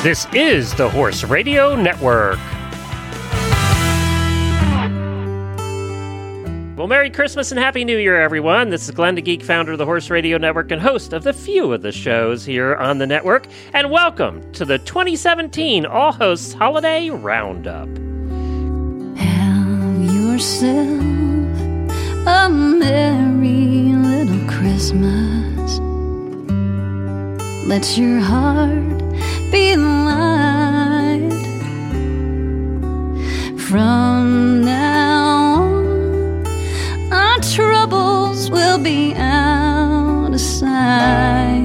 This is the Horse Radio Network. Well, Merry Christmas and Happy New Year, everyone. This is Glenn the Geek, founder of the Horse Radio Network and host of the few of the shows here on the network. And welcome to the 2017 All Hosts Holiday Roundup. Have yourself a merry little Christmas. Let your heart be light. From now on, our troubles will be out of sight.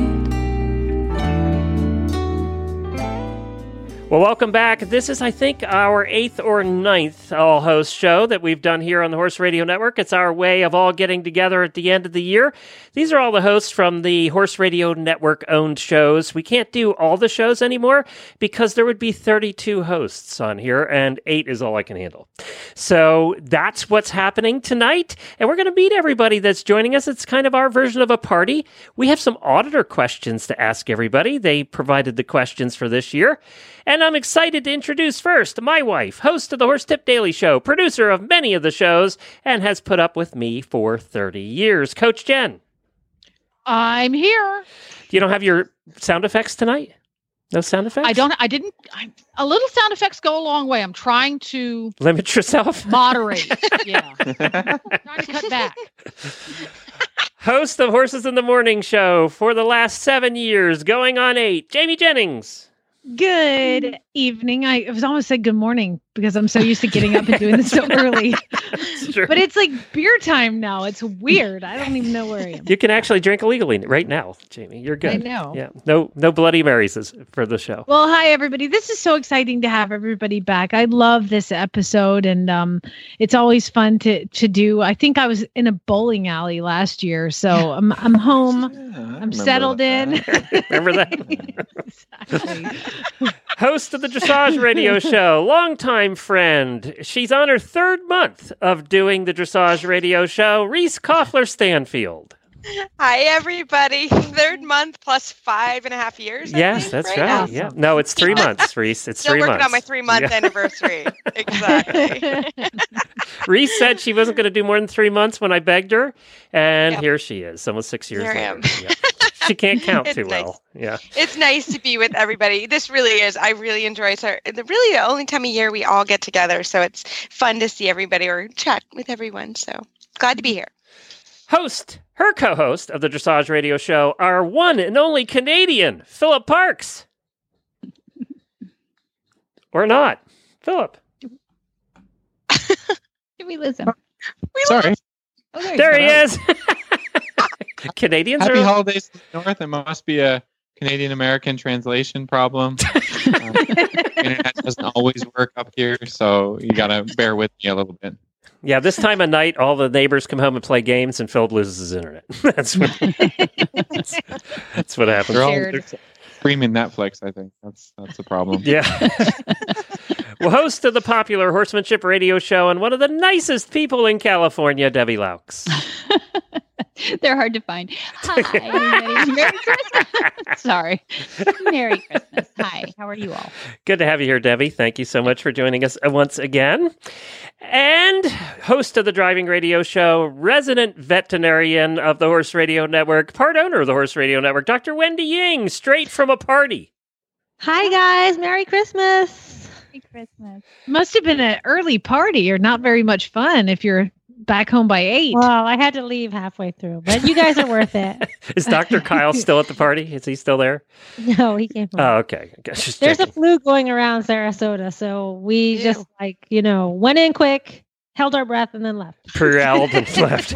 Well, welcome back. This is, I think, our 8th or 9th all-host show that we've done here on the Horse Radio Network. It's our way of all getting together at the end of the year. These are all the hosts from the Horse Radio Network-owned shows. We can't do all the shows anymore because there would be 32 hosts on here, and 8 is all I can handle. So that's what's happening tonight, and we're going to meet everybody that's joining us. It's kind of our version of a party. We have some auditor questions to ask everybody. They provided the questions for this year. And I'm excited to introduce first my wife, host of the Horse Tip Daily Show, producer of many of the shows, and has put up with me for 30 years. Coach Jen. I'm here. You don't have your sound effects tonight? No sound effects? A little sound effects go a long way. I'm trying to limit yourself. Moderate. Yeah. Trying to cut back. Host of Horses in the Morning Show for the last 7 years, going on 8, Jamie Jennings. Good evening. I was almost said good morning because I'm so used to getting up and doing this so early. But it's like beer time now. It's weird. I don't even know where I am. You can actually drink illegally right now, Jamie. You're good. I know. Yeah. No Bloody Marys for the show. Well, hi everybody. This is so exciting to have everybody back. I love this episode, and it's always fun to do. I think I was in a bowling alley last year, so I'm home. Yeah, I'm settled in. Remember that? Exactly. Host of the Dressage Radio Show, longtime friend. She's on her 3rd month of doing the Dressage Radio Show, Reese Koffler-Stanfield. Hi, everybody. 3rd month plus 5.5 years. Yes, that's right. Awesome. Yeah. No, it's 3 months, Reese. It's 3 months. Still working on my 3-month anniversary. Exactly. Reese said she wasn't going to do more than 3 months when I begged her, and here she is, almost 6 years later. I am. Yeah. She can't count too well. Yeah. It's nice to be with everybody. This really is. I really enjoy it. Really the only time of year we all get together. So it's fun to see everybody or chat with everyone. So glad to be here. Her co-host of the Dressage Radio Show, our one and only Canadian, Philip Parks. Or not. Philip. Can we listen? Sorry. Oh, there he is. Canadians Happy holidays to the North. It must be a Canadian-American translation problem. Internet doesn't always work up here, so you got to bear with me a little bit. Yeah, this time of night, all the neighbors come home and play games, and Philip loses his internet. That's what happens. They're streaming Netflix, I think. That's the problem. Yeah. Well, host of the popular Horsemanship Radio Show and one of the nicest people in California, Debbie Laux. They're hard to find. Hi, everybody. Merry Christmas. Sorry. Merry Christmas. Hi, how are you all? Good to have you here, Debbie. Thank you so much for joining us once again. And host of the Driving Radio Show, resident veterinarian of the Horse Radio Network, part owner of the Horse Radio Network, Dr. Wendy Ying, straight from a party. Hi, guys. Merry Christmas. Merry Christmas. Must have been an early party or not very much fun if you're back home by 8. Well, I had to leave halfway through, but you guys are worth it. Is Dr. Kyle still at the party? Is he still there? No, he came home. Oh, okay. There's a flu going around Sarasota, so we just went in quick, held our breath, and then left. Corralled and left.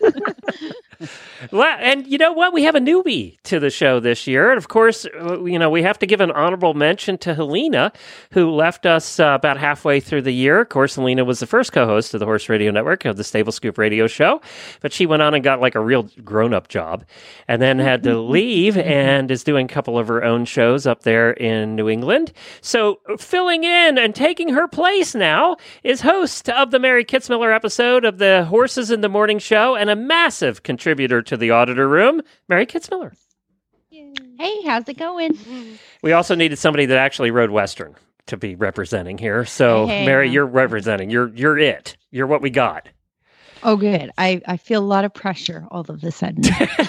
And you know what? We have a newbie to the show this year. And of course, we have to give an honorable mention to Helena, who left us about halfway through the year. Of course, Helena was the first co-host of the Horse Radio Network of the Stable Scoop Radio Show, but she went on and got like a real grown-up job and then had to leave and is doing a couple of her own shows up there in New England. So filling in and taking her place now is host of the Mary Kitzmiller episode of the Horses in the Morning Show and a massive contributor to the Auditor Room, Mary Kitzmiller. Hey, how's it going? We also needed somebody that actually rode Western to be representing here. So, Hey. Mary, you're representing. You're it. You're what we got. Oh, good. I feel a lot of pressure all of a sudden.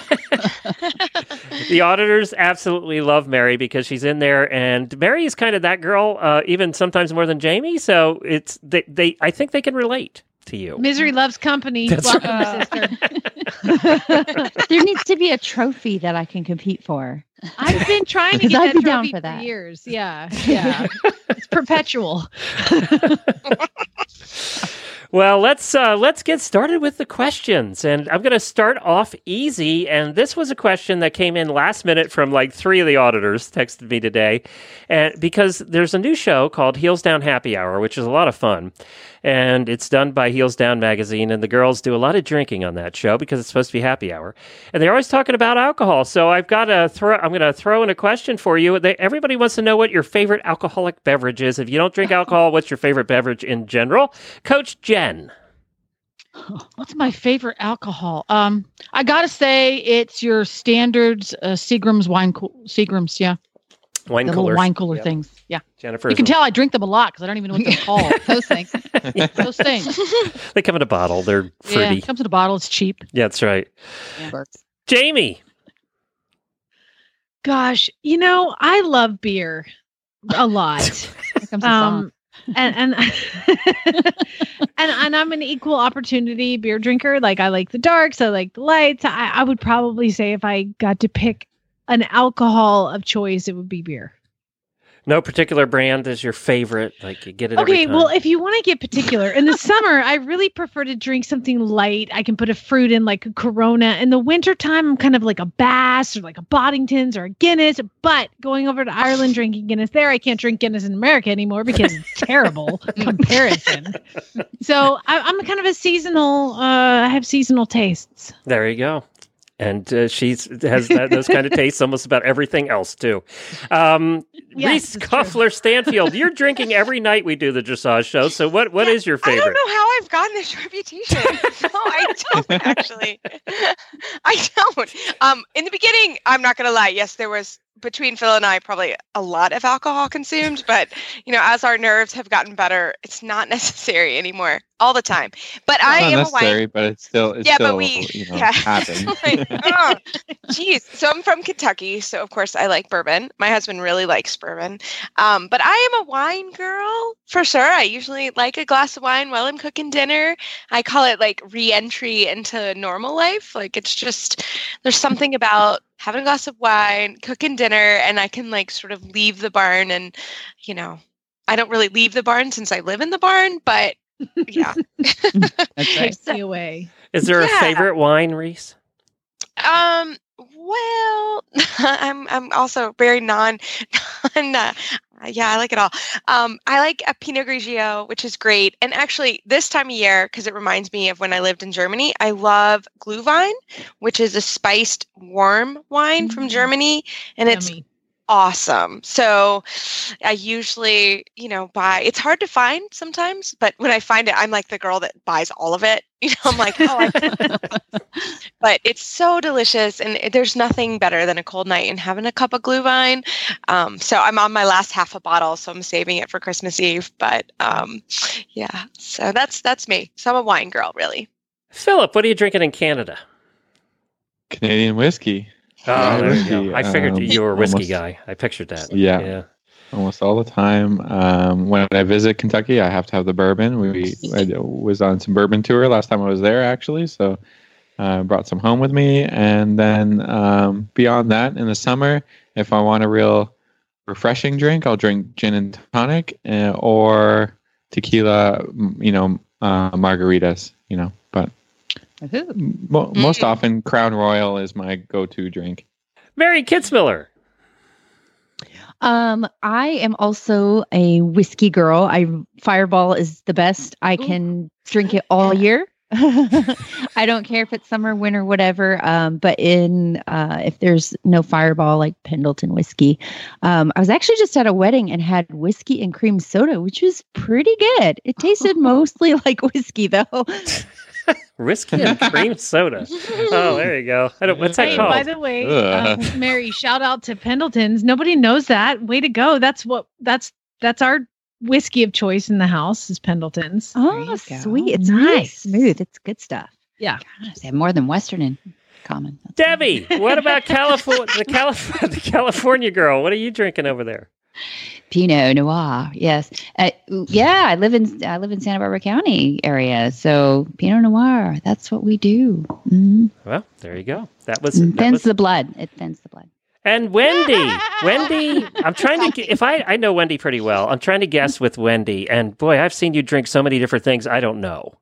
The auditors absolutely love Mary because she's in there, and Mary is kind of that girl, even sometimes more than Jamie. So it's they I think they can relate to you. Misery loves company. That's Welcome, sister. There needs to be a trophy that I can compete for. I've been trying to 'Cause get I'd that be down trophy for for that. years. Yeah. It's perpetual. Well, let's get started with the questions, and I'm going to start off easy. And this was a question that came in last minute from like 3 of the auditors texted me today, and because there's a new show called Heels Down Happy Hour, which is a lot of fun, and it's done by Heels Down magazine, and the girls do a lot of drinking on that show because it's supposed to be happy hour, and they're always talking about alcohol. So I'm going to throw in a question for you. Everybody wants to know what your favorite alcoholic beverage is. If you don't drink alcohol, what's your favorite beverage in general? Coach Jen. What's my favorite alcohol? I gotta say it's your standards Seagram's Seagram's, yeah. Wine The coolers. little wine cooler Yep. things. Yeah. Jennifer. You can tell I drink them a lot because I don't even know what they're called. Those things. Those things. They come in a bottle. They're Yeah, fruity. it comes in a bottle. It's cheap. Yeah, that's right. Yeah. Jamie. Gosh, I love beer a lot. Here comes the song. And and I'm an equal opportunity beer drinker. Like I like the darks, I like the lights. I would probably say if I got to pick an alcohol of choice, it would be beer. No particular brand is your favorite. Like you get it every Okay, time. well, if you want to get particular, in the summer, I really prefer to drink something light. I can put a fruit in, like a Corona. In the wintertime, I'm kind of like a Bass or like a Boddington's or a Guinness. But going over to Ireland drinking Guinness there, I can't drink Guinness in America anymore because it's terrible comparison. So I'm kind of a seasonal. I have seasonal tastes. There you go. And she has those kind of tastes almost about everything else, too. Yes, Reese it's Kuffler Stanfield, you're drinking every night we do the dressage show. So what is your I don't favorite? know how I've gotten this reputation. No, I don't actually. I don't. In the beginning, I'm not going to lie. Yes, there was between Phil and I probably a lot of alcohol consumed, but as our nerves have gotten better, it's not necessary anymore all the time. But I Not am a necessary, wine. but it's still happens. Geez. So I'm from Kentucky, so of course I like bourbon. My husband really likes bourbon. But I am a wine girl for sure. I usually like a glass of wine while I'm cooking dinner. I call it like re-entry into normal life. Like it's just, there's something about having a glass of wine, cooking dinner, and I can like sort of leave the barn and, I don't really leave the barn since I live in the barn, but yeah. That's right. Takes me away. Is there a Yeah. favorite wine, Reese? Well, I'm also very yeah, I like it all. I like a Pinot Grigio, which is great. And actually, this time of year, because it reminds me of when I lived in Germany, I love Glühwein, which is a spiced warm wine from Germany, and it's Yummy. awesome. So I usually, buy. It's hard to find sometimes, but when I find it, I'm like the girl that buys all of it. I'm like, but it's so delicious, and there's nothing better than a cold night and having a cup of Glühwein. So I'm on my last half a bottle, so I'm saving it for Christmas Eve. But yeah, so that's me. So I'm a wine girl, really. Philip, what are you drinking in Canada? Canadian whiskey. Oh, there you Whiskey, go. I figured you were a whiskey almost- guy. I pictured that. Yeah. Almost all the time. When I visit Kentucky, I have to have the bourbon. I was on some bourbon tour last time I was there, actually. So I brought some home with me. And then beyond that, in the summer, if I want a real refreshing drink, I'll drink gin and tonic or tequila, margaritas, But most often, Crown Royal is my go-to drink. Mary Kitzmiller. I am also a whiskey girl. Fireball is the best. I can drink it all year. I don't care if it's summer, winter, whatever. But if there's no Fireball, like Pendleton whiskey, I was actually just at a wedding and had whiskey and cream soda, which was pretty good. It tasted mostly like whiskey, though. Whiskey and cream soda. Oh, there you go. What's that Hey, called? by the way, Ugh. Mary, shout out to Pendleton's. Nobody knows that. Way to go. That's our whiskey of choice in the house is Pendleton's. Oh, you go. sweet. It's Nice. nice. Smooth. It's good stuff. Yeah. Gosh, they have more than Western in common. That's Debbie, what about California? The California girl. What are you drinking over there? Pinot Noir. Yes. Yeah, I live in Santa Barbara County area, so Pinot Noir. That's what we do. Mm-hmm. Well, there you go. That was Thins the blood. It thins the blood. And Wendy, I'm trying to, if I know Wendy pretty well, I'm trying to guess with Wendy. And boy, I've seen you drink so many different things I don't know.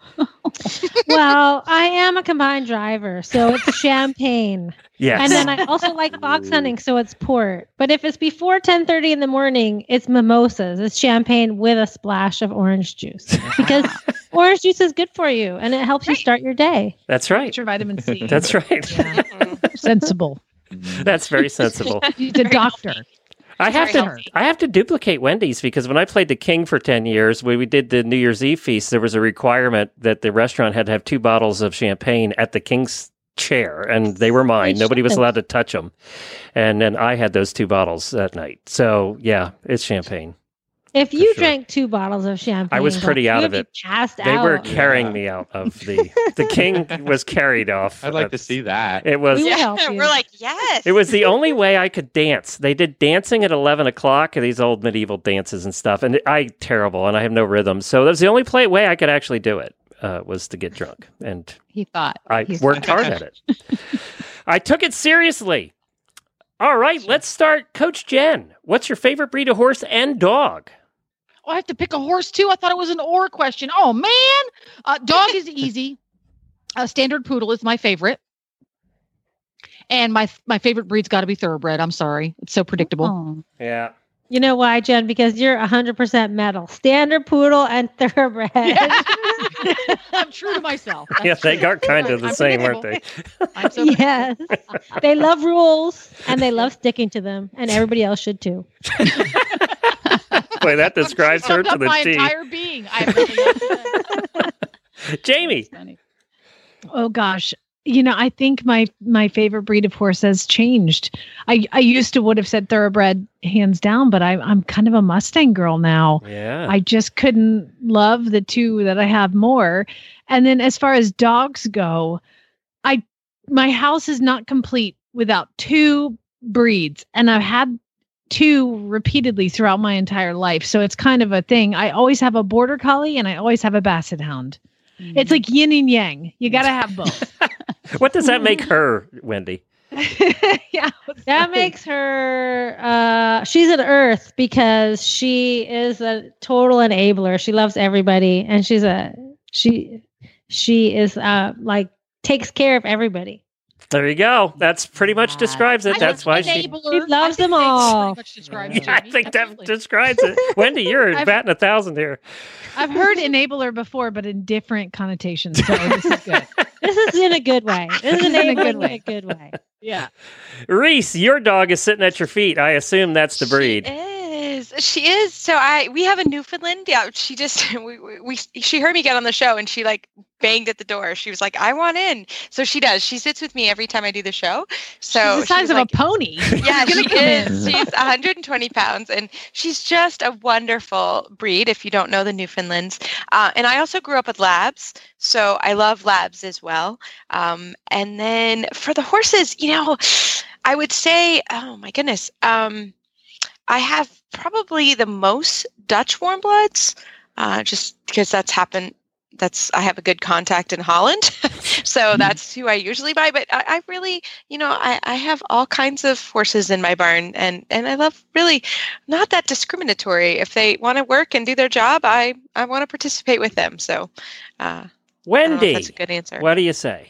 Well, I am a combined driver, so it's champagne. Yes. And then I also like fox hunting, so it's port. But if it's before 10:30 in the morning, it's mimosas. It's champagne with a splash of orange juice because orange juice is good for you and it helps you start your day. That's right. Get your vitamin C. That's right. Yeah. Sensible. That's very sensible. He's a doctor. I have to duplicate Wendy's because when I played the King for 10 years, when we did the New Year's Eve feast, there was a requirement that the restaurant had to have 2 bottles of champagne at the King's chair, and they were mine. Nobody was allowed to touch them. And then I had those 2 bottles that night. So, yeah, it's champagne. If you sure. drank 2 bottles of champagne, I was pretty out of it. Passed They out. were carrying me out of the King was carried off. I'd like to see that. It was. We would help you. We're like, yes. It was the only way I could dance. They did dancing at 11 o'clock, these old medieval dances and stuff. And terrible, and I have no rhythm. So that was the only way I could actually do it, was to get drunk. And He thought. I He's worked hard at it. I took it seriously. All right, let's start. Coach Jen, what's your favorite breed of horse and dog? Oh, I have to pick a horse too. I thought it was an or question. Oh man, dog is easy. Standard poodle is my favorite, and my favorite breed's got to be thoroughbred. I'm sorry, it's so predictable. Oh. Yeah. You know why, Jen? Because you're 100% metal. Standard poodle and thoroughbred. Yeah. I'm true to myself. That's Yeah, they true. are kind of the I'm same, aren't predictable. they? I'm so Yes. They love rules and they love sticking to them, and everybody else should too. Boy, that describes her summed to up the my T. entire being. I really have to say. Jamie. Oh gosh. You know, I think my favorite breed of horse has changed. I used to would have said thoroughbred hands down, but I'm kind of a Mustang girl now. Yeah. I just couldn't love the 2 that I have more. And then as far as dogs go, my house is not complete without 2 breeds, and I've had 2 repeatedly throughout my entire life. So it's kind of a thing. I always have a border collie and I always have a basset hound. It's like yin and yang. You got to have both. What does that make her, Wendy? Yeah. That makes her, she's an earth because she is a total enabler. She loves everybody. And she is like takes care of everybody. There you go. That's pretty much describes it. That's why she loves them all. I think that describes it. Wendy, you're batting 1,000 here. I've heard enabler before, but in different connotations. So this is good. This is in a good way. This is in a good way. Yeah. Reese, your dog is sitting at your feet. I assume that's the breed. She is. So we have a Newfoundland. Yeah, she just she heard me get on the show and she like banged at the door. She was like, "I want in." So she does. She sits with me every time I do the show. So she's the size of a pony. Yeah, she is. She's 120 pounds, and she's just a wonderful breed. If you don't know the Newfoundlands, and I also grew up with Labs, so I love Labs as well. And then for the horses, you know, I would say, oh my goodness. I have probably the most Dutch warm bloods, just because that's happened. I have a good contact in Holland. So that's who I usually buy. But I really, you know, I have all kinds of horses in my barn and I love really not that discriminatory. If they want to work and do their job, I want to participate with them. So Wendy, that's a good answer. What do you say?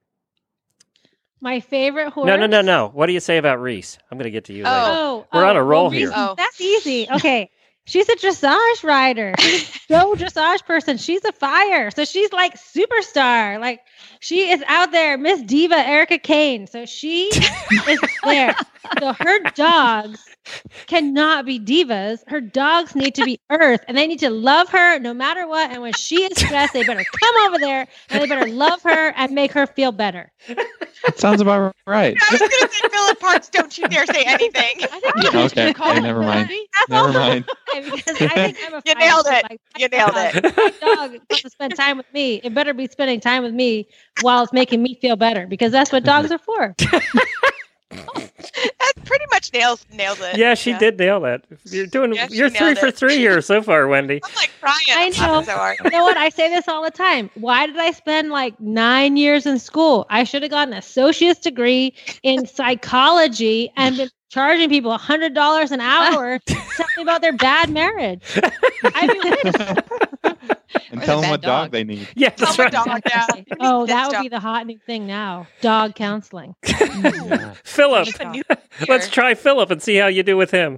My favorite horse. No. What do you say about Reese? I'm going to get to you later. Oh, We're on a roll Reese, here. That's easy. Okay. She's a dressage rider. She's a show dressage person. She's a fire. So she's like superstar. Like she is out there, Miss Diva Erica Kane. So she is there. So her dogs cannot be divas. Her dogs need to be earth, and they need to love her no matter what. And when she is stressed, they better come over there and they better love her and make her feel better. That sounds about right. I was going to say, Philip Parks, don't you dare say anything. I think Yeah, okay. call Never it mind. Wendy. Never mind. Because I think I'm a You fire, nailed it. like, You nailed it. My dog wants to spend time with me. It better be spending time with me while it's making me feel better, because that's what dogs are for. That pretty much nails it. Yeah, she did nail that. You're Yeah, she you're 3 nailed for it. 3 here so far, Wendy. I'm like crying. I I'm know. laughing so hard. You know what? I say this all the time. Why did I spend like 9 years in school? I should have gotten an associate's degree in psychology and been charging people $100 an hour to tell me about their bad marriage. I mean, And Or tell the them bad what dog dog. they need. Yeah, that's Tell right. my dog now. oh, that This would dog. be the hot new thing now. Dog counseling. Yeah. Philip. It's a new Let's year. try Philip and see how you do with him.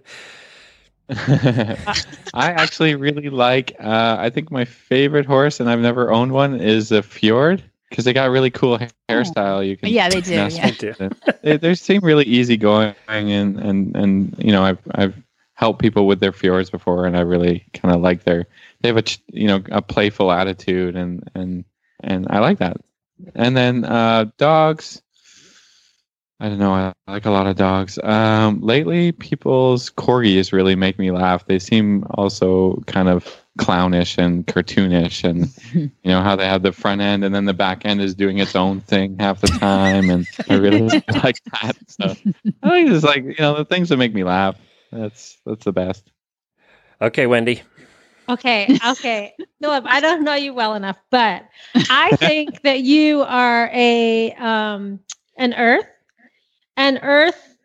I actually really like. I think my favorite horse, and I've never owned one, is a Fjord because they got a really cool hairstyle. You can Yeah, they do. mess Yeah. with it. They seem really easygoing, and you know I've helped people with their Fjords before, and I really kind of like they have a playful attitude, and I like that. And then dogs. I don't know. I like a lot of dogs. Lately, people's corgis really make me laugh. They seem also kind of clownish and cartoonish, and you know how they have the front end and then the back end is doing its own thing half the time, and I really like that. So I think it's like the things that make me laugh. That's the best. Okay, Wendy. Okay. Philip, I don't know you well enough, but I think that you are an earth. And earth,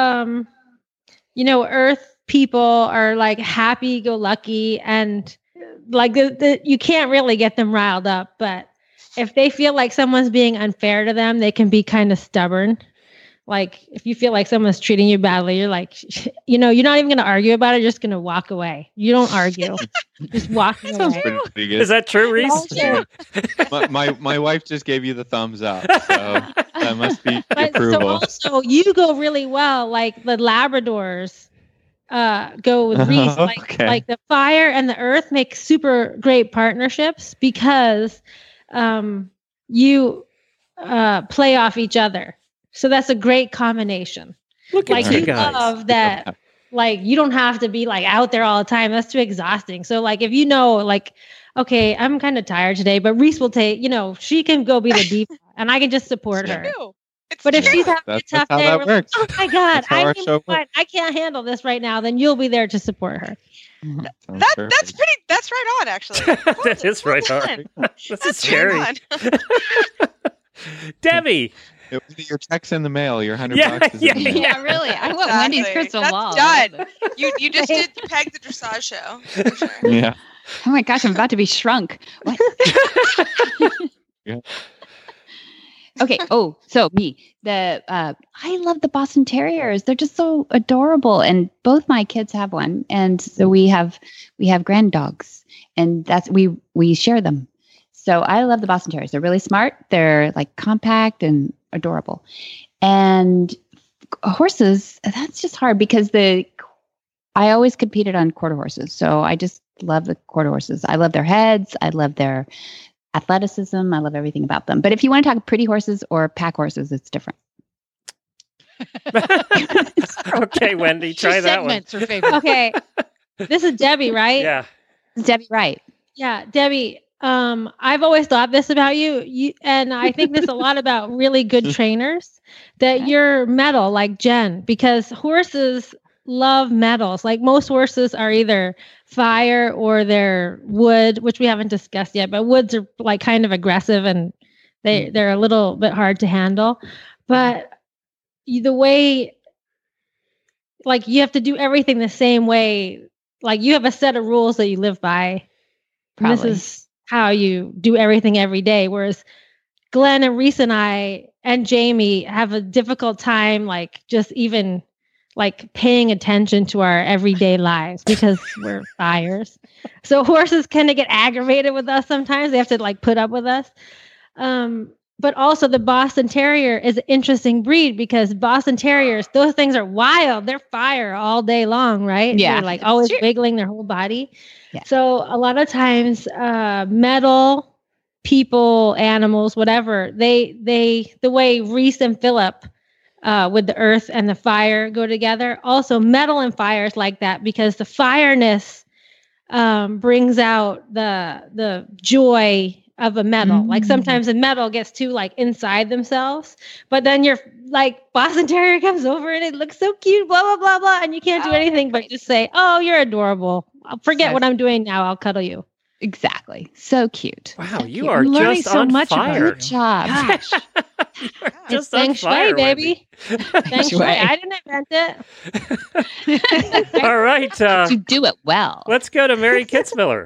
earth people are like happy-go-lucky, and like you can't really get them riled up. But if they feel like someone's being unfair to them, they can be kind of stubborn. Like if you feel like someone's treating you badly, you're like, you're not even going to argue about it. You're just going to walk away. You don't argue. Just walk Sounds away. pretty good. Is that true, Reese? Yeah. my wife just gave you the thumbs up, so that must be But so approval. also you go really well, like the Labradors go with Reese. Okay. Like the fire and the earth make super great partnerships because you play off each other. So that's a great combination. Look Like at you you guys. love that. Like you don't have to be like out there all the time. That's too exhausting. So like if like, okay, I'm kind of tired today, but Reese will take, she can go be the diva and I can just support her. True. It's But if true. she's having a That's tough how day, that we're works. like, oh my God, That's how our show I can't handle this right now. Then you'll be there to support her. Sounds that's perfect. that's right on, actually. That is right Well on. done. This is That's scary. right on. Debbie. Your check's in the mail. Your $100 Yeah, is in the mail. Yeah, really. I want Wendy's Exactly. crystal That's ball. done. You just did peg the dressage show. For sure. Yeah. Oh my gosh, I'm about to be shrunk. What? Yeah. Okay. Oh, so me. I love the Boston Terriers. They're just so adorable, and both my kids have one, and so we have grand dogs, and we share them. So I love the Boston Terriers. They're really smart. They're like compact and adorable. And horses, that's just hard because I always competed on quarter horses. So I just love the quarter horses. I love their heads. I love their athleticism. I love everything about them. But if you want to talk pretty horses or pack horses, it's different. Okay, Wendy, try that one. Segments her favorite. Okay. This is Debbie, right? Yeah. Debbie Wright. Yeah, Debbie. I've always thought this about you, and I think this a lot about really good trainers, that you're metal like Jen, because horses love metals. Like most horses are either fire or they're wood, which we haven't discussed yet, but woods are like kind of aggressive and they're a little bit hard to handle. But the way, like you have to do everything the same way. Like you have a set of rules that you live by. And this is how you do everything every day. Whereas Glenn and Reese and I and Jamie have a difficult time, like just even like paying attention to our everyday lives because we're buyers. So horses kind of get aggravated with us sometimes. They have to like put up with us. But also the Boston Terrier is an interesting breed because Boston Terriers, those things are wild. They're fire all day long, right? Yeah. They're like always wiggling their whole body. Yeah. So a lot of times metal, people, animals, whatever, the way Reese and Philip with the earth and the fire go together. Also metal and fire is like that because the fireness brings out the joy of a metal. Like sometimes a metal gets too like inside themselves, but then you're like Boston Terrier comes over and it looks so cute, blah, blah, blah, blah. And you can't do anything but just say, oh, you're adorable. I'll forget what I'm doing now. I'll cuddle you. Exactly. So cute. Wow, So you cute. are I'm learning just so on much about fire. Good job. Gosh, Just it's on feng fire, shui, baby. Feng shui. Shui. I didn't invent it. Wendy. All right, You do it well. let's go to Mary Kitzmiller.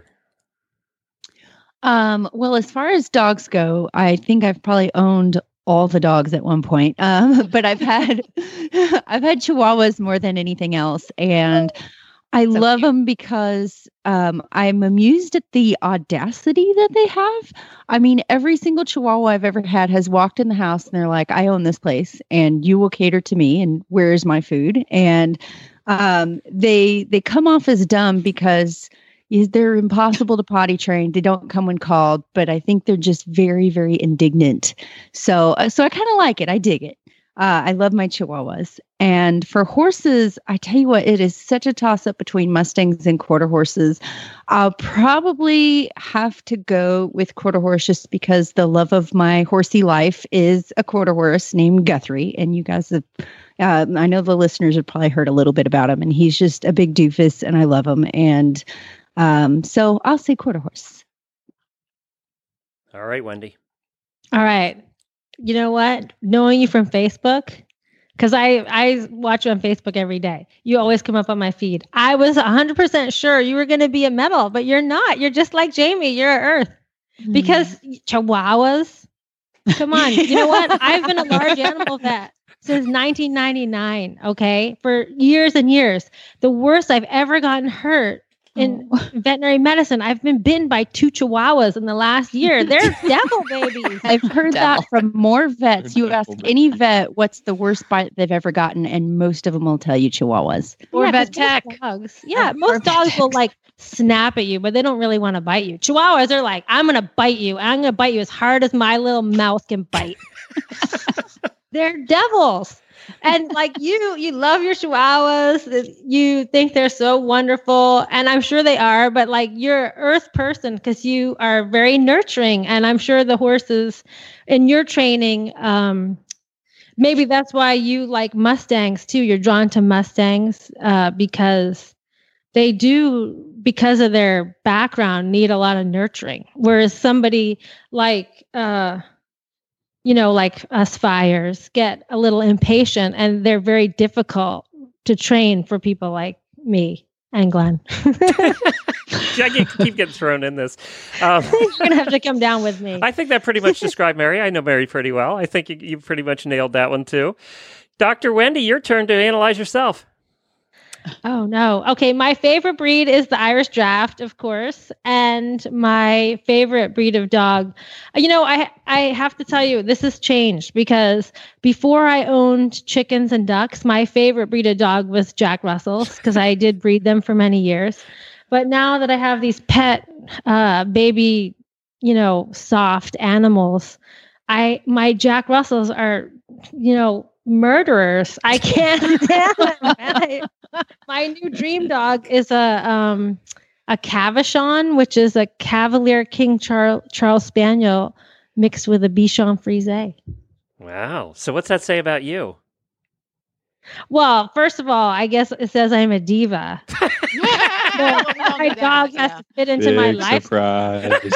Well, as far as dogs go, I think I've probably owned all the dogs at one point. But I've had Chihuahuas more than anything else, and I love them because I'm amused at the audacity that they have. I mean, every single Chihuahua I've ever had has walked in the house and they're like, "I own this place, and you will cater to me, and where is my food?" And they come off as dumb because they're impossible to potty train. They don't come when called, but I think they're just very, very indignant. So I kind of like it. I dig it. I love my Chihuahuas. And for horses, I tell you what, it is such a toss-up between Mustangs and quarter horses. I'll probably have to go with quarter horse just because the love of my horsey life is a quarter horse named Guthrie. And you guys have, I know the listeners have probably heard a little bit about him, and he's just a big doofus, and I love him. And so I'll say quarter horse. All right, Wendy. All right. You know what? Knowing you from Facebook, because I watch you on Facebook every day. You always come up on my feed. I was 100% sure you were going to be a metal, but you're not. You're just like Jamie. You're an earth. Because Chihuahuas, come on. You know what? I've been a large animal vet since 1999, okay? For years and years. The worst I've ever gotten hurt in veterinary medicine, I've been bitten by 2 Chihuahuas in the last year. They're devil babies. I've heard that from more vets. You ask any vet what's the worst bite they've ever gotten, and most of them will tell you Chihuahuas. Or Yeah, vet 'cause most tech. dogs, most dogs will like snap at you, but they don't really want to bite you. Chihuahuas are like, I'm going to bite you. I'm going to bite you as hard as my little mouth can bite. They're devils. And like you love your Chihuahuas. You think they're so wonderful. And I'm sure they are, but like you're an earth person because you are very nurturing. And I'm sure the horses in your training, maybe that's why you like Mustangs too. You're drawn to Mustangs because they do, because of their background, need a lot of nurturing. Whereas somebody like, like us fires get a little impatient and they're very difficult to train for people like me and Glenn. I keep getting thrown in this. You're going to have to come down with me. I think that pretty much described Mary. I know Mary pretty well. I think you pretty much nailed that one too. Dr. Wendy, your turn to analyze yourself. Oh, no. Okay. My favorite breed is the Irish Draft, of course. And my favorite breed of dog, I have to tell you, this has changed because before I owned chickens and ducks, my favorite breed of dog was Jack Russells because I did breed them for many years. But now that I have these pet baby, soft animals, my Jack Russells are, murderers. I can't stand them. My new dream dog is a Cavachon, which is a Cavalier King Charles Spaniel mixed with a Bichon Frise. Wow. So what's that say about you? Well, first of all, I guess it says I'm a diva. My dog has to fit into my life. Surprise.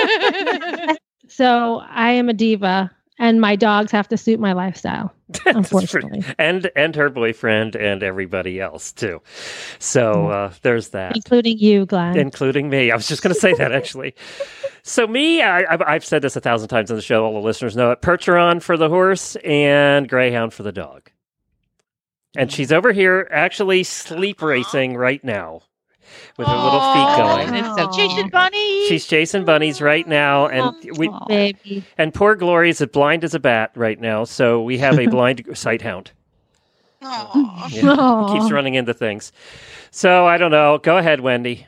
So I am a diva. And my dogs have to suit my lifestyle, unfortunately. And her boyfriend and everybody else, too. So there's that. Including you, Glenn. Including me. I was just going to say that, actually. So me, I've said this 1,000 times on the show. All the listeners know it. Percheron for the horse and Greyhound for the dog. And she's over here actually sleep racing right now with her little feet going. And so chasing bunnies. She's chasing bunnies right now, and Baby. and poor Glory is as blind as a bat right now. So we have a blind sight hound. Aw. Yeah, Aw. keeps running into things. So I don't know. Go ahead, Wendy.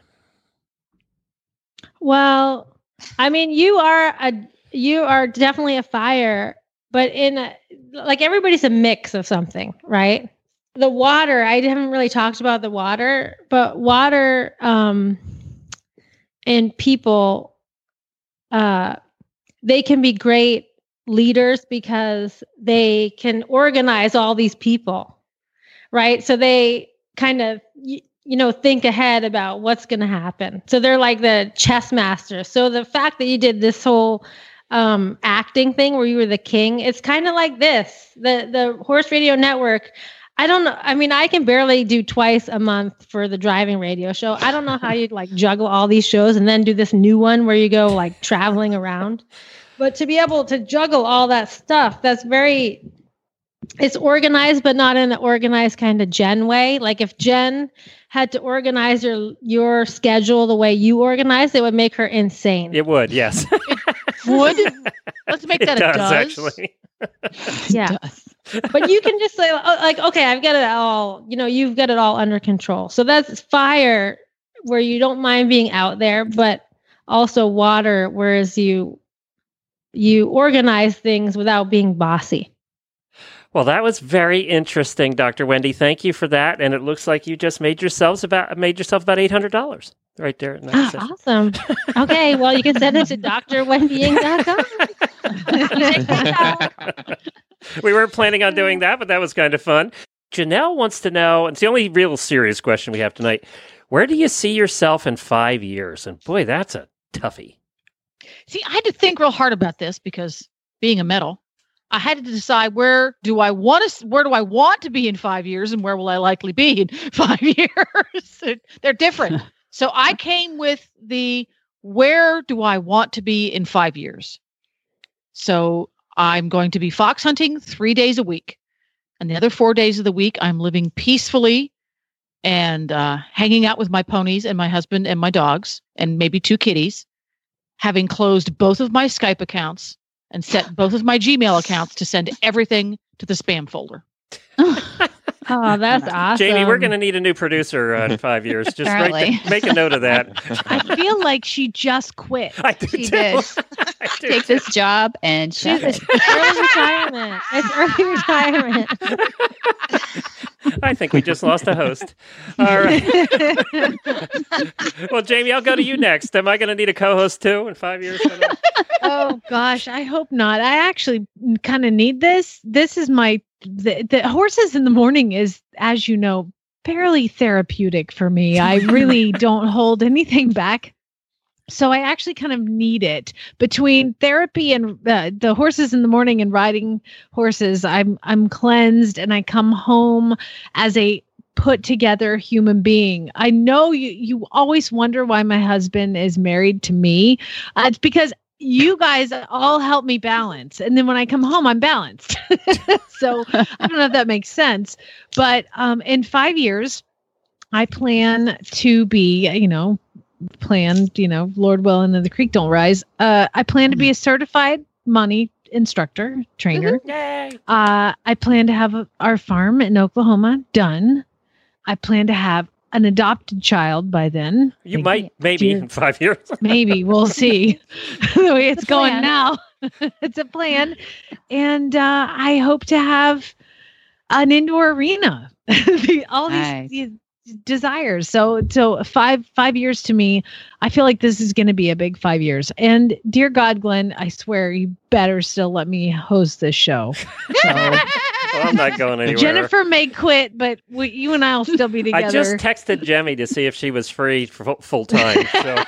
Well, I mean, you are definitely a fire, but like everybody's a mix of something, right? The water, I haven't really talked about the water, but water and people, they can be great leaders because they can organize all these people, right? So they kind of, think ahead about what's going to happen. So they're like the chess masters. So the fact that you did this whole acting thing where you were the king, it's kind of like this. The Horse Radio Network, I don't know. I mean, I can barely do twice a month for the driving radio show. I don't know how you'd like juggle all these shows and then do this new one where you go like traveling around. But to be able to juggle all that stuff, it's organized, but not in an organized kind of Jen way. Like if Jen had to organize your schedule the way you organize, it would make her insane. It would, yes. Would? Let's make that It a does, does. actually. Yeah. But you can just say, okay, I've got it all, you've got it all under control. So that's fire where you don't mind being out there, but also water, whereas you organize things without being bossy. Well, that was very interesting, Dr. Wendy. Thank you for that. And it looks like you just made yourself about $800 right there. In that session. Awesome. Okay, well, you can send it to drwendying.com. We weren't planning on doing that, but that was kind of fun. Janelle wants to know, and it's the only real serious question we have tonight, where do you see yourself in 5 years? And boy, that's a toughie. See, I had to think real hard about this because being a metal, I had to decide where do I want to be in 5 years and where will I likely be in 5 years? They're different. So I came with where do I want to be in 5 years? So I'm going to be fox hunting 3 days a week. And the other 4 days of the week, I'm living peacefully and hanging out with my ponies and my husband and my dogs and maybe 2 kitties, having closed both of my Skype accounts and set both of my Gmail accounts to send everything to the spam folder. Oh, that's awesome. Jamie, we're going to need a new producer in 5 years. Just make a note of that. I feel like she just quit. I do She too. did. I do Take too. this job and shut it. Early retirement. It's early retirement. I think we just lost a host. All right. Well, Jamie, I'll go to you next. Am I going to need a co-host too in 5 years? Oh gosh, I hope not. I actually kind of need this. This is the Horses in the Morning is, as you know, fairly therapeutic for me. I really don't hold anything back. So I actually kind of need it between therapy and the Horses in the Morning and riding horses. I'm cleansed and I come home as a put together human being. I know you always wonder why my husband is married to me. It's because you guys all help me balance. And then when I come home, I'm balanced. So I don't know if that makes sense, but in 5 years, I plan to be, Lord willing and the creek don't rise. I plan to be a certified money instructor, trainer. Yay. I plan to have our farm in Oklahoma done. I plan to have an adopted child by then. You might, maybe in 5 years. Maybe we'll see the way it's going plan. now. It's a plan. And I hope to have an indoor arena. All these desires. So 5 years to me, I feel like this is going to be a big 5 years. And dear God, Glenn, I swear you better still let me host this show. So, Well, I'm not going anywhere. Jennifer may quit, but you and I will still be together. I just texted Jemmy to see if she was free for full time to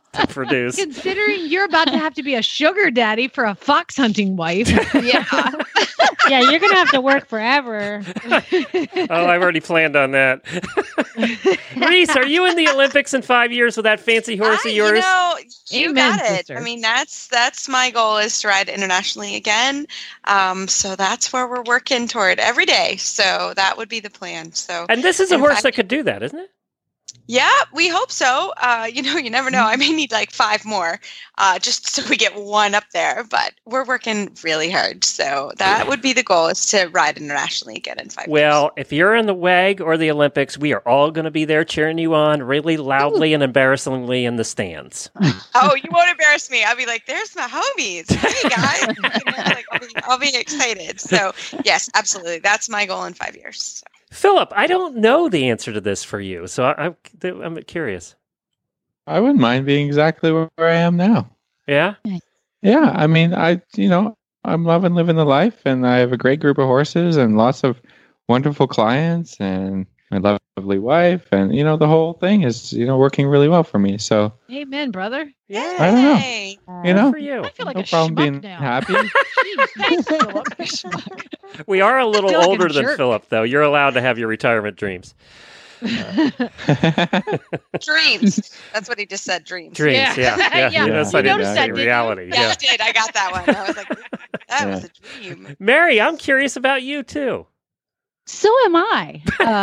produce. Considering you're about to have to be a sugar daddy for a fox hunting wife. Yeah. Yeah, you're gonna have to work forever. Oh, I've already planned on that. Reese, are you in the Olympics in 5 years with that fancy horse of yours? You Amen, got it. sister. I mean, that's my goal, is to ride internationally again. So that's where we're working toward every day. So that would be the plan. So, And this is a in horse fact- that could do that, isn't it? Yeah, we hope so. You never know. I may need like 5 more, just so we get one up there. But we're working really hard. So that would be the goal, is to ride internationally again in 5 years. Well, if you're in the WAG or the Olympics, we are all going to be there cheering you on really loudly and embarrassingly in the stands. Oh, you won't embarrass me. I'll be like, "There's my homies. Hey guys!" I'll be excited. So yes, absolutely. That's my goal in 5 years. So. Philip, I don't know the answer to this for you, so I'm curious. I wouldn't mind being exactly where I am now. Yeah? Yeah, I mean, I'm loving living the life, and I have a great group of horses and lots of wonderful clients and my lovely wife, and the whole thing is working really well for me. So Amen, brother. Yeah. I don't know. Hey. Good for you. I feel like no a problem schmuck being now. happy. Jeez, thanks, Philip. You're schmuck. We are a little feel like a older than jerk. Philip, though. You're allowed to have your retirement dreams. Dreams. That's what he just said. Dreams. Dreams, Yeah. yeah. Yeah. That's You I didn't noticed say that, didn't you? reality. Yeah, Yeah. I did. I got that one. I was like, that was a dream. Mary, I'm curious about you, too. So am I.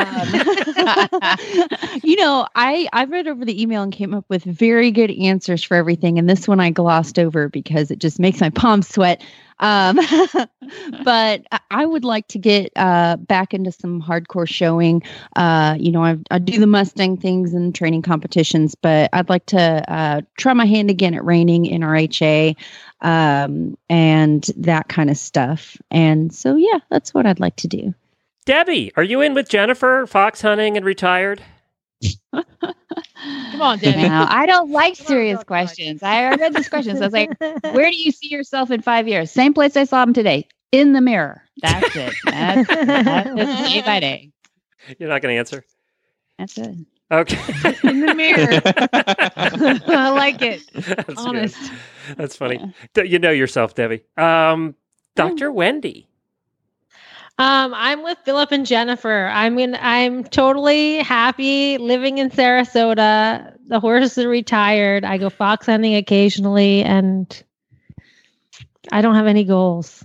I read over the email and came up with very good answers for everything. And this one I glossed over because it just makes my palms sweat. But I would like to get back into some hardcore showing. I do the Mustang things and training competitions, but I'd like to try my hand again at reining NRHA and that kind of stuff. And so, yeah, that's what I'd like to do. Debbie, are you in with Jennifer, fox hunting and retired? Come on, Debbie. Now, I don't like Come on, serious talk about it. questions. I read this question. So I was like, where do you see yourself in 5 years? Same place I saw him today, in the mirror. That's it. That's just day by day. You're not going to answer? That's it. Okay. In the mirror. I like it. That's good. Honest. That's funny. You know yourself, Debbie. Dr. Wendy. I'm with Philip and Jennifer. I'm totally happy living in Sarasota. The horses are retired. I go fox hunting occasionally, and I don't have any goals.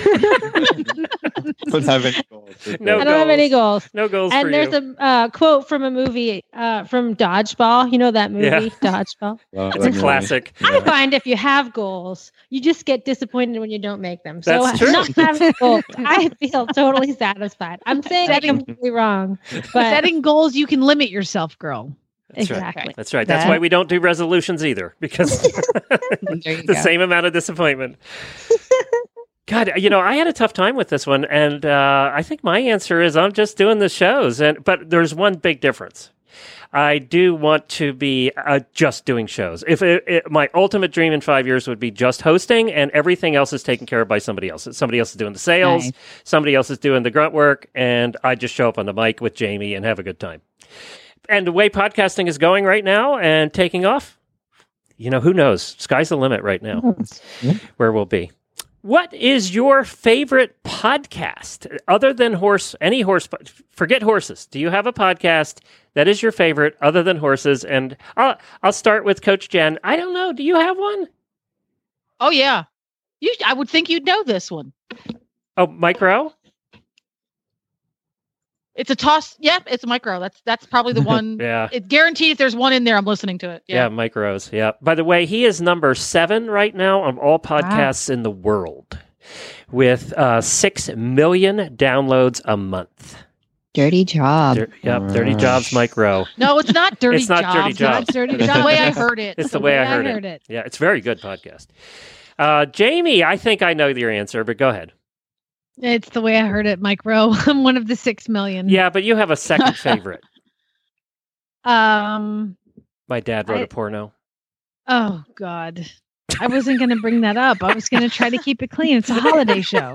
Don't have any goals. No I don't have any goals. No goals for And there's you. a quote from a movie from Dodgeball. You know that movie, Yeah. Dodgeball? Love It's that a movie. classic. I find if you have goals, you just get disappointed when you don't make them. So That's true. not having goals, I feel totally satisfied. I'm saying I'm completely wrong, but Setting goals, you can limit yourself, girl. That's right. exactly. That's right. That's why we don't do resolutions either, because There you the go. same amount of disappointment. God, I had a tough time with this one, and I think my answer is I'm just doing the shows. But there's one big difference. I do want to be just doing shows. If my ultimate dream in 5 years would be just hosting, and everything else is taken care of by somebody else. Somebody else is doing the sales, Nice. somebody else is doing the grunt work, and I just show up on the mic with Jamie and have a good time. And the way podcasting is going right now and taking off, who knows? Sky's the limit right now, where we'll be. What is your favorite podcast other than any horse? Forget horses. Do you have a podcast that is your favorite other than horses? And I'll start with Coach Jen. I don't know. Do you have one? Oh yeah, I would think you'd know this one. Oh, Mike Rowe? It's a toss. Yep, it's a micro. That's probably the one. Yeah. It's guaranteed. If there's one in there, I'm listening to it. Yeah, Mike Rose. Yeah. By the way, he is number 7 right now on all podcasts in the world with 6 million downloads a month. Dirty job. Dirty Jobs, Mike Rowe. No, it's not dirty. It's not Dirty Jobs. It's Dirty Jobs. The way I heard it. It's the way I heard it. Yeah, it's a very good podcast. Jamie, I think I know your answer, but go ahead. It's the way I heard it, Mike Rowe. I'm one of the 6 million. Yeah, but you have a second favorite. Um. My dad wrote a porno. Oh God. I wasn't going to bring that up. I was going to try to keep it clean. It's a holiday show.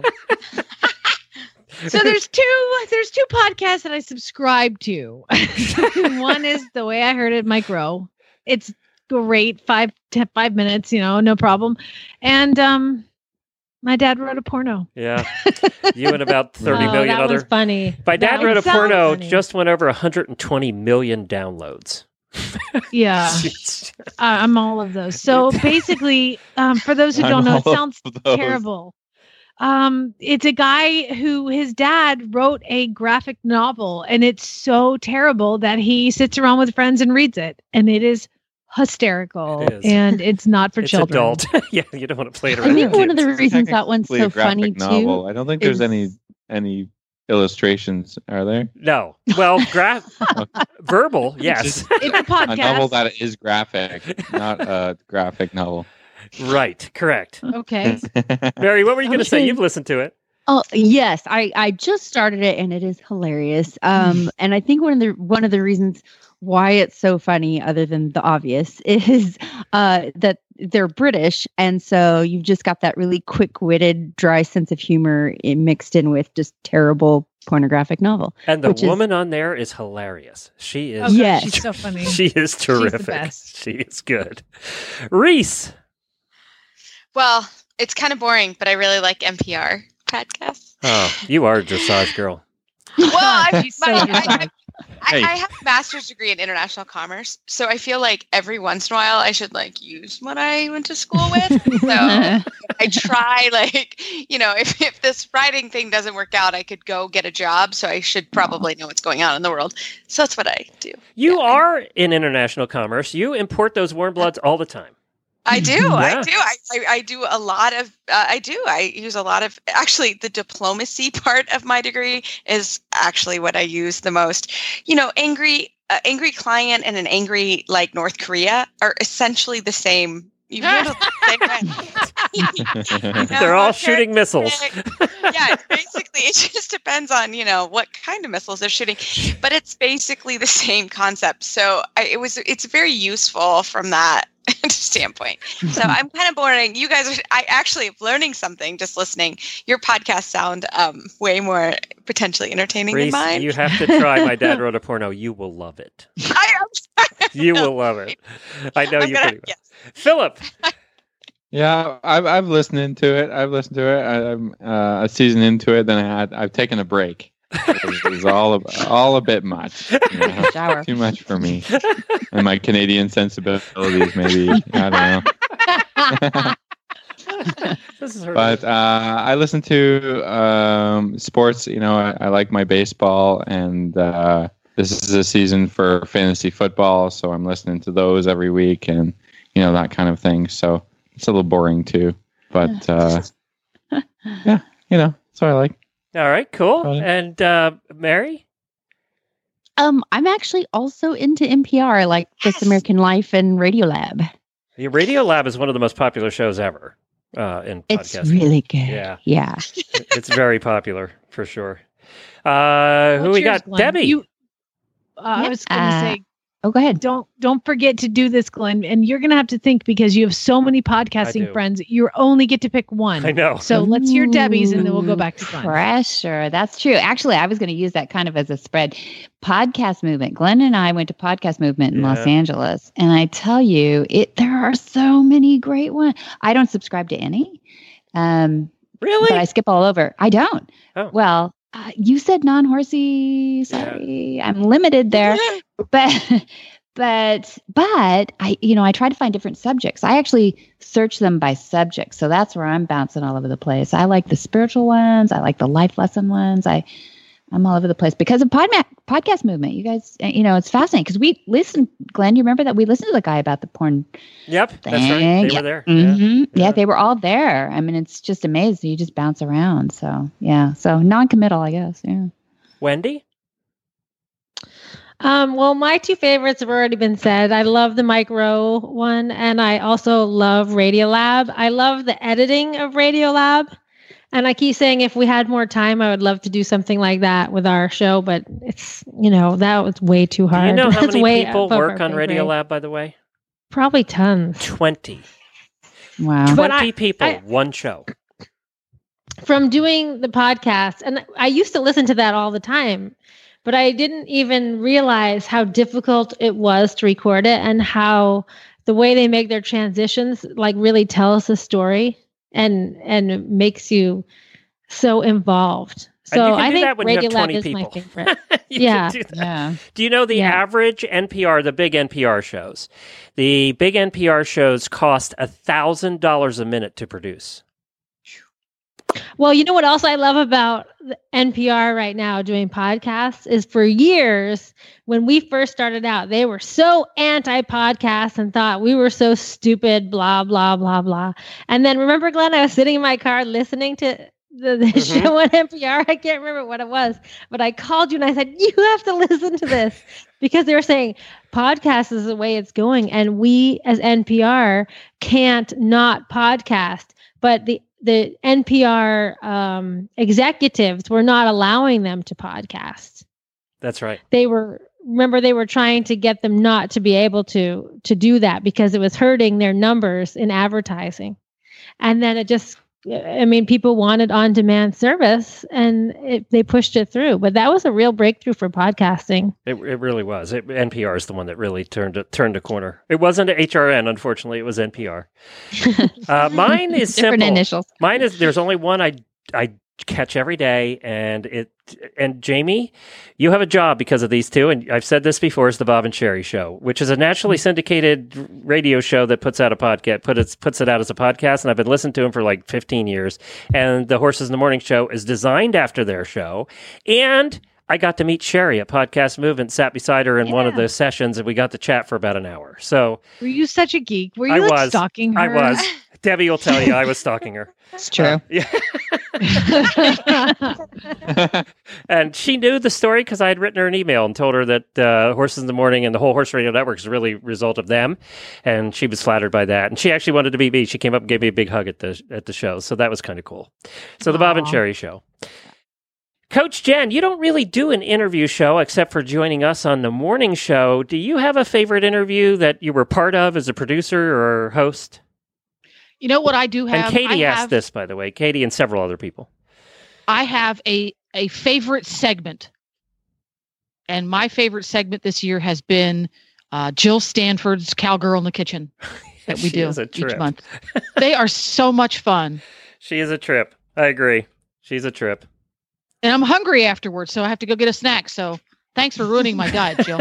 So there's two podcasts that I subscribe to. One is The Way I Heard It, Mike Rowe. It's great. 5 minutes, no problem. And My dad wrote a porno. Yeah. You and about 30 Oh, million that other. was funny. My dad That wrote a sounds porno, funny. just went over 120 million downloads. Yeah. I'm all of those. So basically, for those who don't know, it sounds terrible. It's a guy who his dad wrote a graphic novel, and it's so terrible that he sits around with friends and reads it, and it is hysterical, It is. and it's not for It's children. adult. Yeah, you don't want to play it I around. think with one of the kids. reasons that one's Technically a so funny graphic novel. too. I don't think there's is- any illustrations, are there? No. Well, verbal, yes. It's a podcast. A novel that is graphic, not a graphic novel. Right. Correct. Okay. Mary, what were you going to say? Okay. You've listened to it. Oh yes, I just started it and it is hilarious. And I think one of the reasons why it's so funny, other than the obvious, is that they're British, and so you've just got that really quick-witted, dry sense of humor mixed in with just terrible pornographic novel. And the Which is- woman on there is hilarious. She is. Oh, God, Yes. she's so funny. She is the terrific. best. She is good. Reese. Well, it's kind of boring, but I really like NPR podcasts. Oh, you are a dressage girl. Well, I, She's so I, dressage. Hey. I have a master's degree in international commerce, so I feel like every once in a while I should like use what I went to school with. So I try, like, if this writing thing doesn't work out, I could go get a job. So I should probably know what's going on in the world. So that's what I do. You are in international commerce. You import those warm bloods all the time. I do. Yeah. I do a lot of, I use a lot of, actually the diplomacy part of my degree is actually what I use the most. Angry client and an angry, like, North Korea are essentially the same. You handle the same way. They're all shooting missiles. Yeah, basically, it just depends on, what kind of missiles they're shooting, but it's basically the same concept. So it's very useful from that standpoint. So I'm kind of boring. You guys, I actually am learning something just listening. Your podcasts sound way more potentially entertaining Reese, than mine. you have to try My Dad Wrote a Porno. You will love it. You will love it. I know you pretty well. Yes. Philip. Yeah, I've listened to it. I'm a season into it. Then I've taken a break. It was all a bit much. Shower. Too much for me and my Canadian sensibilities. Maybe I don't know. This is her. But I listen to sports. I like my baseball, and this is a season for fantasy football, so I'm listening to those every week, and that kind of thing. So it's a little boring too, but yeah, that's what I like. All right, cool. Got it. And Mary? I'm actually also into NPR, like This American Life and Radiolab. The Radio Lab is one of the most popular shows ever in It's podcasting. really good. Yeah. Yeah. It's very popular, for sure. Who What's we yours, got? Glenn? Debbie. I was going to say, Oh, go ahead. don't forget to do this, Glenn. And you're going to have to think, because you have so many do. podcasting friends, you only get to pick one. I know. So let's hear Debbie's, and then we'll go back to Glenn. Pressure. That's true. Actually, I was going to use that kind of as a spread. Podcast Movement. Glenn and I went to Podcast Movement in Los Yeah. Angeles, and I tell you, there are so many great ones. I don't subscribe to any, Really? but I skip all over. I don't. Oh. Well, you said non-horsey. Sorry, I'm limited there, but I try to find different subjects. I actually search them by subject. So that's where I'm bouncing all over the place. I like the spiritual ones. I like the life lesson ones. I'm all over the place because of Podcast Movement. You guys, it's fascinating because we listen. Glenn, you remember that we listened to the guy about the porn Yep, thing? that's right. They Yeah. were there. Mhm. Yeah. Yeah, they were all there. I mean, it's just amazing. You just bounce around. So yeah, so non-committal, I guess. Yeah. Wendy? Well, my two favorites have already been said. I love the Mike Rowe one, and I also love Radiolab. I love the editing of Radiolab. And I keep saying if we had more time, I would love to do something like that with our show, but it's, that was way too Do hard. you know how That's many way people above work our on pay grade. Radiolab, by the way? Probably tons. 20. Wow. But 20 people, one show. From doing the podcast, and I used to listen to that all the time, but I didn't even realize how difficult it was to record it and how the way they make their transitions like really tell us a story. and makes you so involved. And you So can I do that think when you have Radiolab 20 is people. my favorite. You Yeah. can do that. Yeah. Do you know the Yeah. average NPR, the big NPR shows? The big NPR shows cost $1,000 a minute to produce. Well, you know what else I love about the NPR right now doing podcasts is for years, when we first started out, they were so anti-podcast and thought we were so stupid, blah, blah, blah, blah. And then remember, Glenn, I was sitting in my car listening to the show on NPR. I can't remember what it was, but I called you and I said, you have to listen to this, because they were saying podcast is the way it's going. And we as NPR can't not podcast, but the NPR executives were not allowing them to podcast. That's right. They were trying to get them not to be able to do that because it was hurting their numbers in advertising. And then it just, people wanted on-demand service, and they pushed it through. But that was a real breakthrough for podcasting. It really was. NPR is the one that really turned a corner. It wasn't HRN, unfortunately. It was NPR. Mine is Different simple. initials. Mine is, there's only one I catch every day, and Jamie, you have a job because of these two, and I've said this before, is the Bob and Sherry Show, which is a nationally syndicated radio show that puts out a podcast, puts it out as a podcast, and I've been listening to them for like 15 years. And the Horses in the Morning Show is designed after their show, and I got to meet Sherry at Podcast Movement, sat beside her in one of the sessions, and we got to chat for about an hour. So, Were you such a geek? Were I you was. stalking her? I was. Debbie will tell you I was stalking her. It's true. Yeah. And she knew the story because I had written her an email and told her that Horses in the Morning and the whole Horse Radio Network is really a result of them. And she was flattered by that. And she actually wanted to be me. She came up and gave me a big hug at the show. So that was kind of cool. So the Bob and Sherry Show. Coach Jen, you don't really do an interview show except for joining us on the morning show. Do you have a favorite interview that you were part of as a producer or host? You know what I do have? And Katie I asked have, this, by the way. Katie and several other people. I have a favorite segment. And my favorite segment this year has been Jill Stanford's Cowgirl in the Kitchen that we She do is a each trip. month. They are so much fun. She is a trip. I agree. She's a trip. And I'm hungry afterwards, so I have to go get a snack. So thanks for ruining my diet, Jill.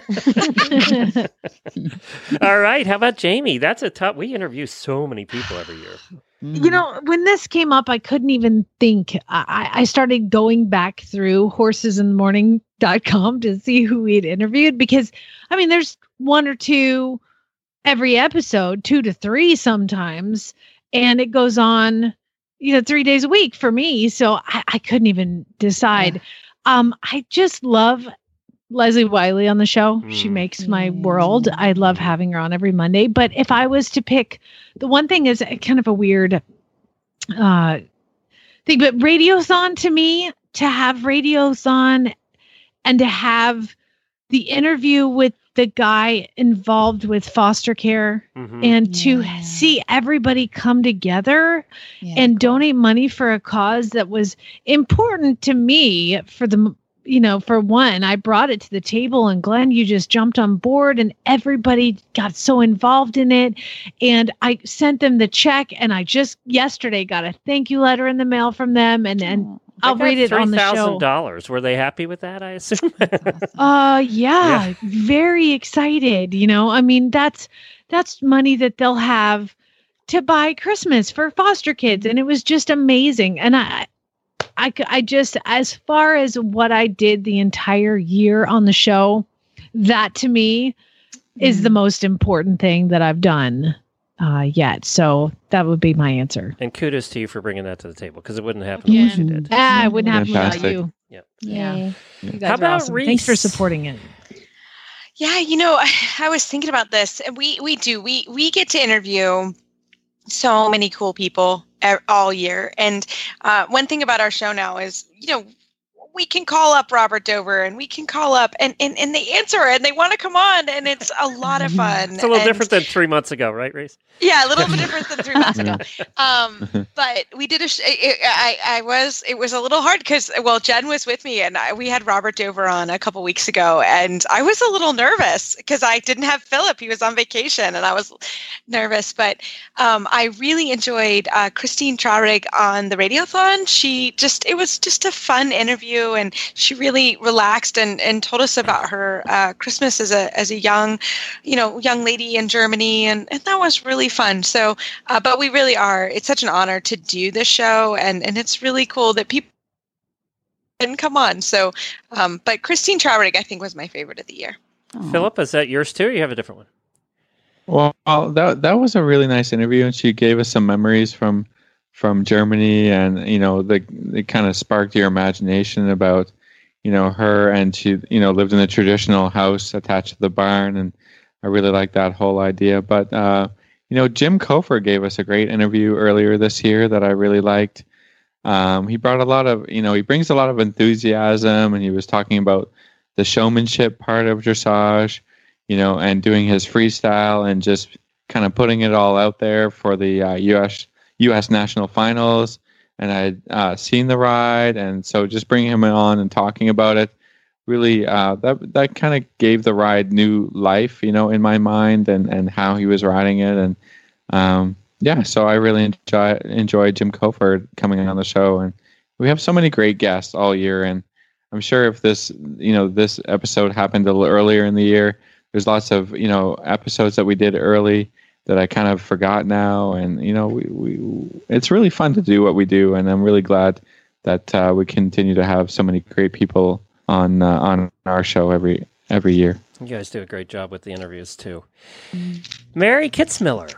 All right. How about Jamie? That's a tough. We interview so many people every year. You know, when this came up, I couldn't even think. I started going back through horsesinthemorning.com to see who we'd interviewed, because, there's one or two every episode, 2 to 3 sometimes, and it goes on, 3 days a week for me. So I couldn't even decide. I just love Leslie Wiley on the show. She makes my world. I love having her on every Monday. But if I was to pick, the one thing is kind of a weird thing, but Radiothon, to me, to have Radiothon and to have the interview with the guy involved with foster care and to see everybody come together and donate money for a cause that was important to me. For the, for one, I brought it to the table, and Glenn, you just jumped on board, and everybody got so involved in it. And I sent them the check, and I just yesterday got a thank you letter in the mail from them, and I'll read it on the show. $3,000. Were they happy with that, I assume? Yeah, very excited. That's money that they'll have to buy Christmas for foster kids. And it was just amazing. And I just, as far as what I did the entire year on the show, that to me is the most important thing that I've done yet. So that would be my answer. And kudos to you for bringing that to the table, because it wouldn't happen unless you did. It wouldn't happen without Fantastic. you. Yep. Yeah. You guys How are about awesome. Reese? Thanks for supporting it. Yeah, I was thinking about this. We get to interview so many cool people all year. And one thing about our show now is, we can call up Robert Dover and we can call up and they answer and they want to come on, and it's a lot of fun. It's a little different than 3 months ago, right, Reese? Yeah, a little bit different than 3 months ago. But we did it was a little hard because, well, Jen was with me and we had Robert Dover on a couple weeks ago, and I was a little nervous because I didn't have Philip. He was on vacation and I was nervous, but I really enjoyed Christine Traurig on the Radiothon. It was just a fun interview, and she really relaxed and told us about her Christmas as a young lady in Germany, and that was really fun. So, but we really are. It's such an honor to do this show, and it's really cool that people can come on. So, but Christine Traurig, I think, was my favorite of the year. Philip, is that yours too? Or you have a different one? Well, that was a really nice interview, and she gave us some memories from Germany, and it kind of sparked your imagination about her, and she lived in a traditional house attached to the barn, and I really like that whole idea. But Jim Cofer gave us a great interview earlier this year that I really liked. He brought a lot of he brings a lot of enthusiasm, and he was talking about the showmanship part of dressage, and doing his freestyle and just kind of putting it all out there for the U.S. national finals. And I'd seen the ride, and so just bringing him on and talking about it really that kind of gave the ride new life, in my mind, and how he was riding it. And so I really enjoyed Jim Cofer coming on the show, and we have so many great guests all year. And I'm sure if this episode happened a little earlier in the year, there's lots of episodes that we did early that I kind of forgot now, and it's really fun to do what we do, and I'm really glad that we continue to have so many great people on our show every year. You guys do a great job with the interviews too. Mary Kitzmiller.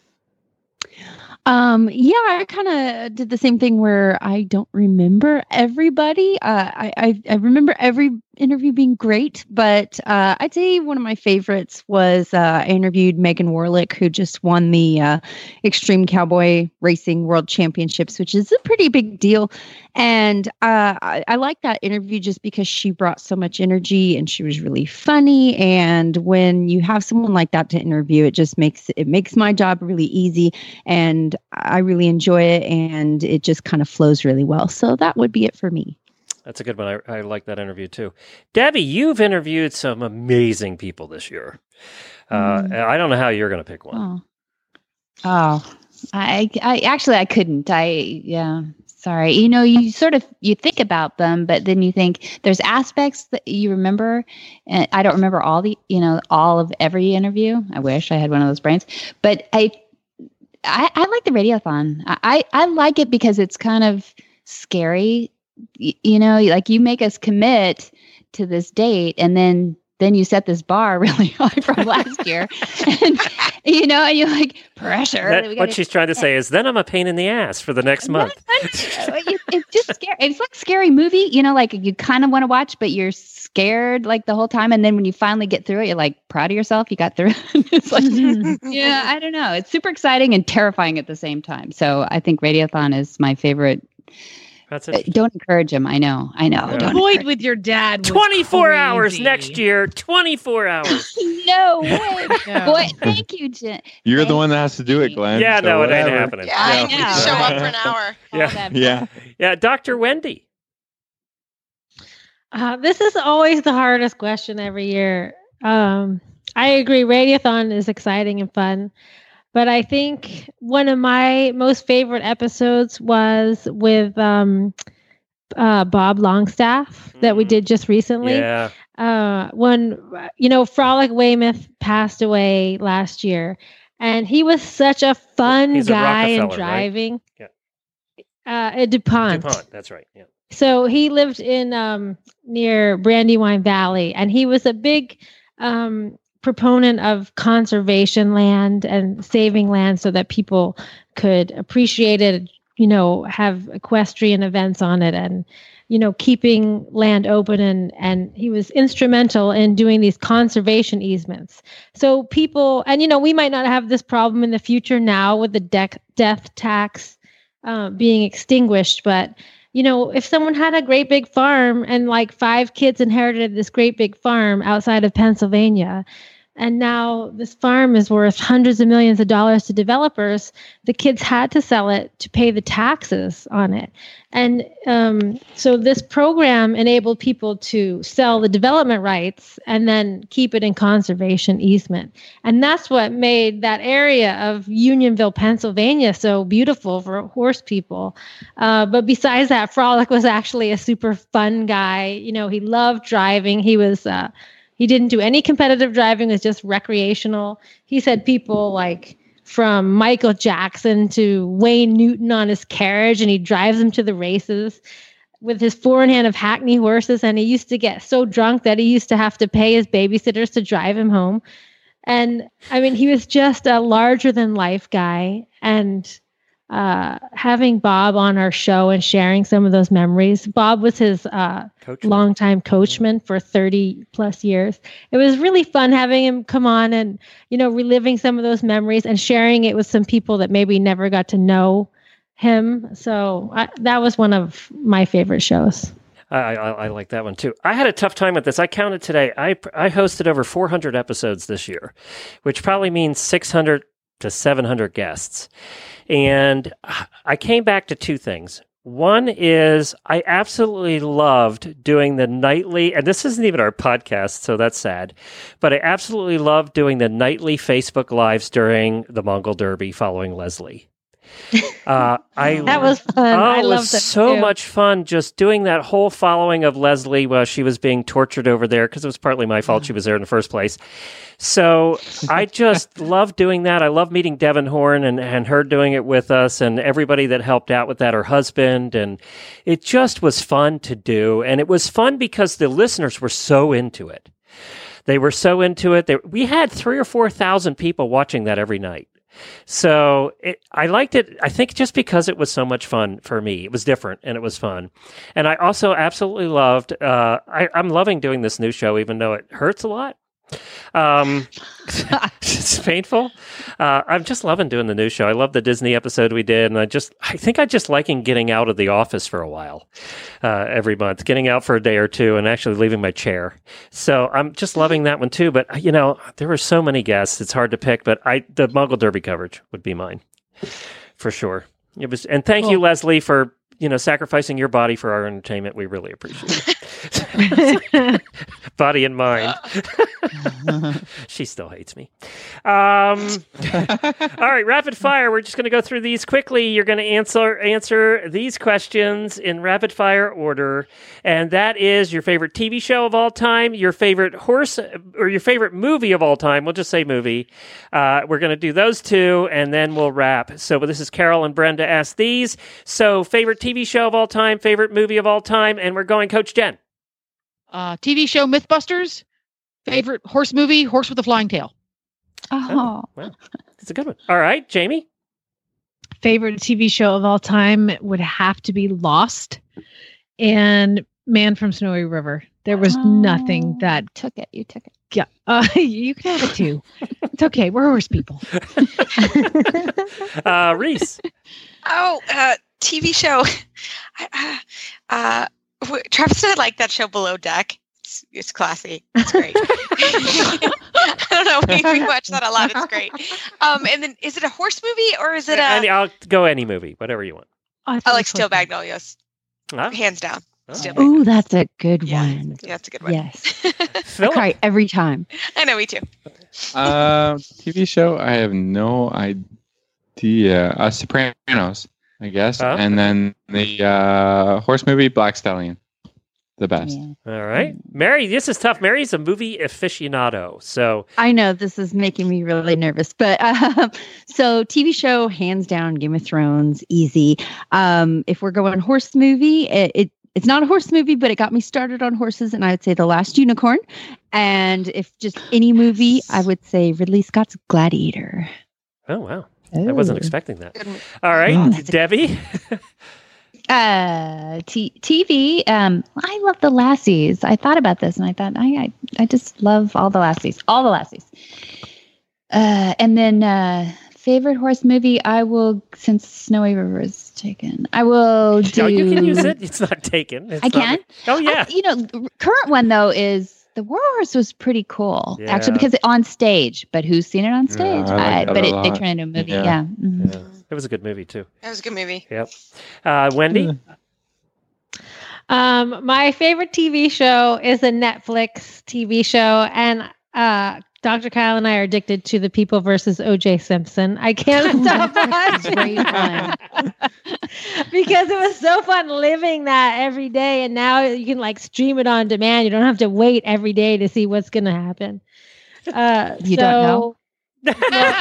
I kind of did the same thing where I don't remember everybody. I remember every interview being great, but I'd say one of my favorites was I interviewed Megan Warlick, who just won the Extreme Cowboy Racing World Championships, which is a pretty big deal. And I like that interview just because she brought so much energy and she was really funny. And when you have someone like that to interview, it makes my job really easy, and I really enjoy it, and it just kind of flows really well. So that would be it for me. That's a good one. I like that interview too. Debbie, you've interviewed some amazing people this year. I don't know how you're going to pick one. I couldn't. Sorry. You think about them, but then you think there's aspects that you remember, and I don't remember all of every interview. I wish I had one of those brains, but I like the Radiothon. I like it because it's kind of scary. Like you make us commit to this date, and then you set this bar really high from last year, and you're like, pressure. What she's trying to say is, then I'm a pain in the ass for the next month. It's just scary. It's like a scary movie, like you kind of want to watch, but you're scared like the whole time. And then when you finally get through it, you're like proud of yourself. You got through it. It's like, I don't know. It's super exciting and terrifying at the same time. So I think Radiothon is my favorite. That's it. Don't encourage him. I know. Yeah. Avoid with your dad. 24 hours next year. 24 hours. No way. No. Boy, thank you, Jen. You're the one that has to do it, Glenn. Yeah, so no, it ain't whatever. happening. Yeah, I need to show up for an hour. Yeah. Dr. Wendy. This is always the hardest question every year. I agree. Radiothon is exciting and fun. But I think one of my most favorite episodes was with Bob Longstaff that we did just recently. Yeah. When, Frolic Weymouth passed away last year, and he was such a fun guy in driving. Right? Yeah. DuPont. DuPont, that's right. Yeah. So he lived in near Brandywine Valley, and he was a big proponent of conservation land and saving land so that people could appreciate it, have equestrian events on it, and, keeping land open. And he was instrumental in doing these conservation easements. So people, and, we might not have this problem in the future now with the death tax being extinguished, but if someone had a great big farm and like 5 kids inherited this great big farm outside of Pennsylvania, and now this farm is worth hundreds of millions of dollars to developers, the kids had to sell it to pay the taxes on it. And so this program enabled people to sell the development rights and then keep it in conservation easement. And that's what made that area of Unionville, Pennsylvania so beautiful for horse people. But besides that, Frolic was actually a super fun guy. He loved driving. He didn't do any competitive driving. It was just recreational. He said people like from Michael Jackson to Wayne Newton on his carriage, and he drives them to the races with his 4-in-hand of Hackney horses. And he used to get so drunk that he used to have to pay his babysitters to drive him home. And I mean, he was just a larger than life guy. And having Bob on our show and sharing some of those memories. Bob was his longtime coachman for 30 plus years. It was really fun having him come on and, reliving some of those memories and sharing it with some people that maybe never got to know him. So that was one of my favorite shows. I like that one too. I had a tough time with this. I counted today. I hosted over 400 episodes this year, which probably means 600 to 700 guests. And I came back to 2 things. One is I absolutely loved doing the nightly, and this isn't even our podcast, so that's sad, but I absolutely loved doing the nightly Facebook Lives during the Mongol Derby following Leslie. That was fun. It was so much fun just doing that whole following of Leslie while she was being tortured over there, because it was partly my fault she was there in the first place. So I just love doing that. I love meeting Devin Horn and her doing it with us and everybody that helped out with that, her husband. And it just was fun to do. And it was fun because the listeners were so into it. They were so into it. We had 3,000 or 4,000 people watching that every night. So I liked it, I think, just because it was so much fun for me. It was different and it was fun. And I also absolutely loved, I'm loving doing this new show, even though it hurts a lot. It's painful. I'm just loving doing the new show. I love the Disney episode we did, and I think I just liking getting out of the office for a while, every month, getting out for a day or two and actually leaving my chair. So I'm just loving that one too. But there were so many guests, it's hard to pick, but the Mongol Derby coverage would be mine for sure. It was, and thank you, Leslie, for sacrificing your body for our entertainment. We really appreciate it. Body and mind. She still hates me. All right, rapid fire. We're just going to go through these quickly. You're going to answer these questions in rapid fire order. And that is your favorite TV show of all time, your favorite horse, or your favorite movie of all time. We'll just say movie. We're going to do those 2, and then we'll wrap. So this is Carol and Brenda ask these. So favorite TV show of all time, favorite movie of all time, and we're going Coach Jen. TV show Mythbusters. Favorite horse movie, Horse with a Flying Tail. Oh, well, that's a good one. All right, Jamie. Favorite TV show of all time would have to be Lost and Man from Snowy River. There was nothing that You took it. Yeah, you can have it too. It's okay. We're horse people. Reese. TV show. Travis and I like that show Below Deck. It's classy. It's great. I don't know. We watch that a lot. It's great. And then is it a horse movie or is it I'll go any movie, whatever you want. I like Steel Magnolias. Hands down. Oh, that's a good one. Yeah, that's a good one. Yes. I cry every time. I know, me too. TV show, I have no idea. Sopranos, I guess. And then the horse movie, Black Stallion. The best. Yeah. All right. Mary, this is tough. Mary's a movie aficionado. So I know this is making me really nervous, but so TV show, hands down, Game of Thrones, easy. If we're going horse movie, it's not a horse movie, but it got me started on horses, and I would say The Last Unicorn. And if just any movie, I would say Ridley Scott's Gladiator. Oh, wow. I wasn't expecting that. All right. Debbie? TV. I love the Lassies. I thought about this and I thought I just love all the Lassies. And then favorite horse movie, I will, since Snowy River is taken, I will do. No, you can use it. It's not taken. I can? Oh, yeah. Current one, though, is The War Horse was pretty cool, Yeah. actually, because on stage. But who's seen it on stage? I like that but a they lot. turned into a movie. Yeah. Yeah. Mhm. Yeah. It was a good movie, too. That was a good movie. Yep. Wendy? My favorite TV show is a Netflix TV show, and Dr. Kyle and I are addicted to The People versus O.J. Simpson. I can't stop watching Great one. because it was so fun living that every day, and now you can like stream it on demand. You don't have to wait every day to see what's going to happen. You don't know? But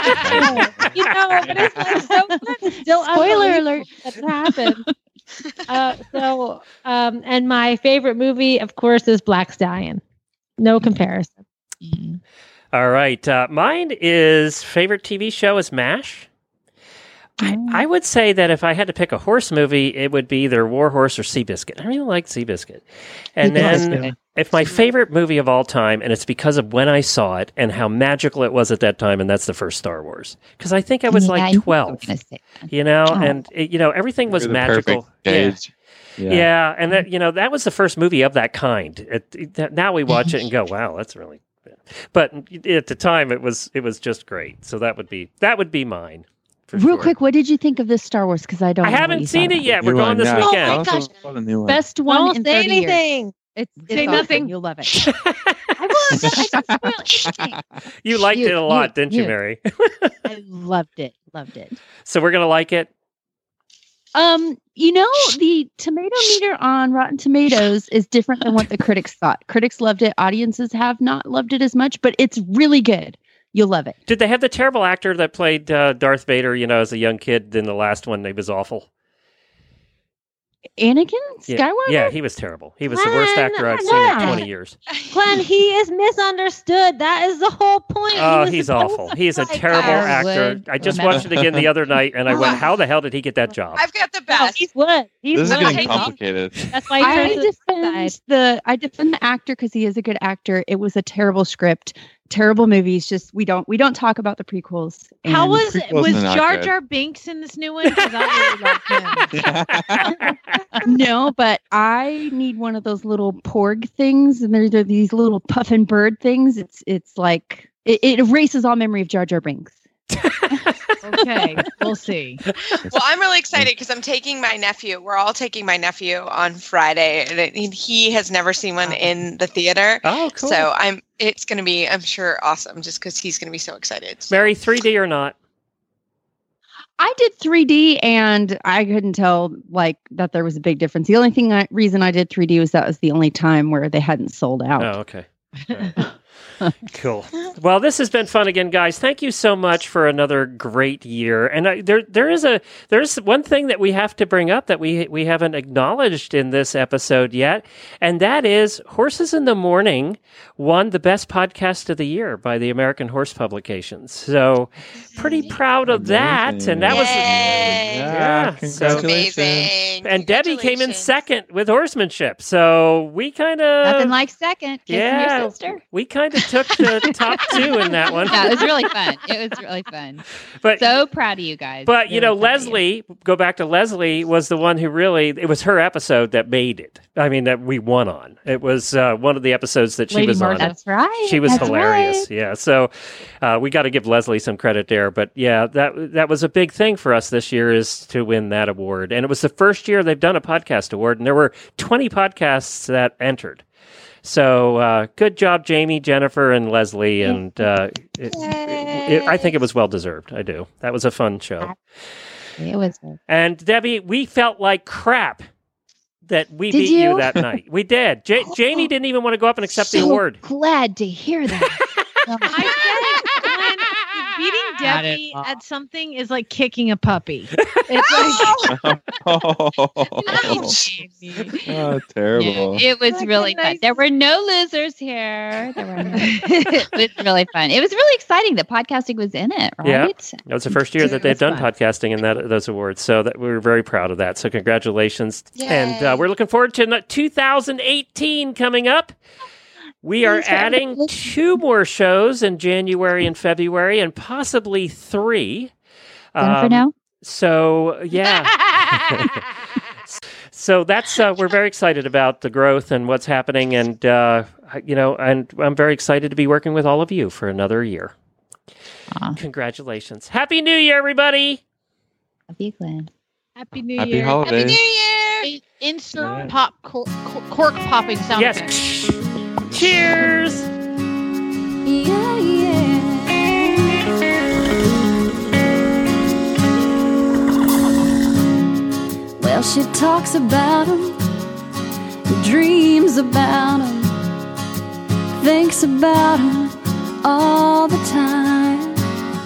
it's like so fun. It's still Spoiler unbelievable alert. that it happened. And my favorite movie, of course, is Black Stallion. No comparison. All right. Mine is favorite TV show is MASH. I would say that if I had to pick a horse movie, it would be either War Horse or Seabiscuit. I really like Seabiscuit. And then if my favorite movie of all time, and it's because of when I saw it and how magical it was at that time, and that's the first Star Wars. Because I think I was like 12, and everything was You're the magical. perfect age. Yeah, and that was the first movie of that kind. Now we watch it and go, "Wow, that's really." But at the time, it was just great. So that would be mine. Real quick, what did you think of this Star Wars? Because I don't. I haven't seen it yet. We're New going one, this yeah. weekend. Oh my gosh. The new one. Best one Don't in say 30 years. anything. It's Say awesome. nothing. You'll love it. I will. I can spoil anything. You liked it a lot, didn't you, Mary? I loved it. Loved it. So we're gonna like it. The tomato meter on Rotten Tomatoes is different than what the critics thought. Critics loved it. Audiences have not loved it as much, but it's really good. You'll love it. Did they have the terrible actor that played Darth Vader? As a young kid in the last one, he was awful. Anakin Yeah, Skywalker? yeah, he was terrible. He was the worst Glenn, actor I've seen in yeah. 20 years. Glenn, he is misunderstood. That is the whole point. Oh, he's awful. He is a terrible actor. I just watched it again the other night, and I went, "How the hell did he get that job?" I've got the Oh, best. he's wood. He's This is wood. getting complicated. That's why he I turns to the side. defend the actor because he is a good actor. It was a terrible script, terrible movies. Just we don't talk about the prequels. How And- was prequels are not Jar good. Jar Binks in this new one? Because I really like him. No, but I need one of those little porg things, and there are these little puffin bird things. It's like it erases all memory of Jar Jar Binks. Okay, we'll see. Well, I'm really excited because I'm taking my nephew. We're all taking my nephew on Friday, and he has never seen one in the theater. Oh, cool. So it's going to be, I'm sure, awesome just because he's going to be so excited. So. Mary, 3D or not? I did 3D, and I couldn't tell that there was a big difference. The only reason I did 3D was that was the only time where they hadn't sold out. Oh, okay. Cool. Well, this has been fun again, guys. Thank you so much for another great year. And there's one thing that we have to bring up that we haven't acknowledged in this episode yet, and that is Horses in the Morning won the best podcast of the year by the American Horse Publications. So pretty proud of that. Amazing. And that was Yeah, so- congratulations. Amazing. and Debbie came in Congratulations. second with horsemanship. So we kind of Nothing like second. Kissing yeah, your sister. we kind of took the top two in that one. That was really fun. It was really fun. But So proud of you guys. But, Really proud of you. Leslie, go back to Leslie, was the one who really, it was her episode that made it. I mean, that we won on. It was one of the episodes that she Lady was Martha. on. That's right. She was That's hilarious. right. Yeah. So we got to give Leslie some credit there. But yeah, that was a big thing for us this year is to win that award. And it was the first year they've done a podcast award. And there were 20 podcasts that entered. So good job, Jamie, Jennifer, and Leslie. And I think it was well deserved. I do. That was a fun show. It was. And Debbie, we felt like crap that we Did beat you you? that night. We did. Jamie didn't even want to go up and accept the So award. Glad to hear that. I said it, Glenn, beating Not Debbie at all. at something is like kicking a puppy. It's like Oh, terrible. It was Like really a fun. nice- There were no losers here. It was really fun. It was really exciting that podcasting was in it, right? Yeah. That was the first year that they've It's done fun. podcasting in those awards. So that we were very proud of that. So congratulations. Yay. And we're looking forward to 2018 coming up. We are Thanks for adding everything. 2 more shows in January and February and possibly 3. Done for now? So, yeah. So that's we're very excited about the growth and what's happening, and and I'm very excited to be working with all of you for another year. Congratulations! Happy New Year, everybody! Love you, Glenn. Happy New Happy Year. holidays. Happy New Year! Insert pop cork popping sound effect. Yes. Cheers. Yeah, yeah. Well, she talks about him, dreams about him, thinks about him all the time.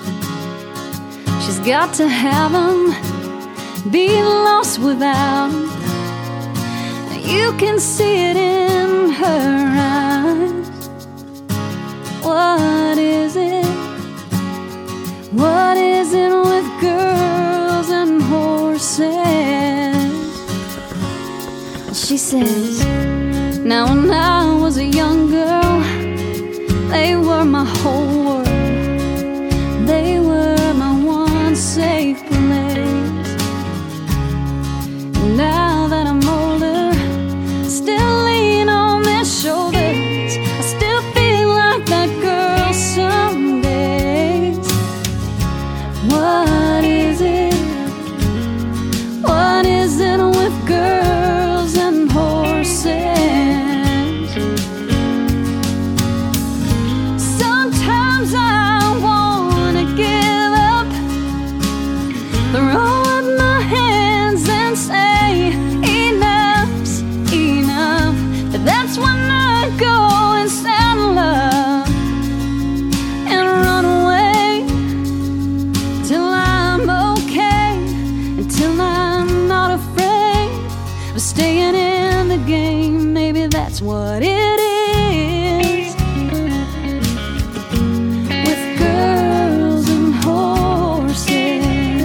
She's got to have him, be lost without him. You can see it in her eyes. What is it? What is it with girls and horses? She says, now when I was a young girl, they were my whole world. They were my one safe place. Now that I'm older, still lean on their shoulders. I still feel like that girl some days. What is it? What is it with girls and horses? Sometimes I wanna give up, throw up my hands and say enough's enough. But that's when I go and saddle up and run away till I'm okay, until I'm not afraid of staying in the game. Maybe that's what it is with girls and horses.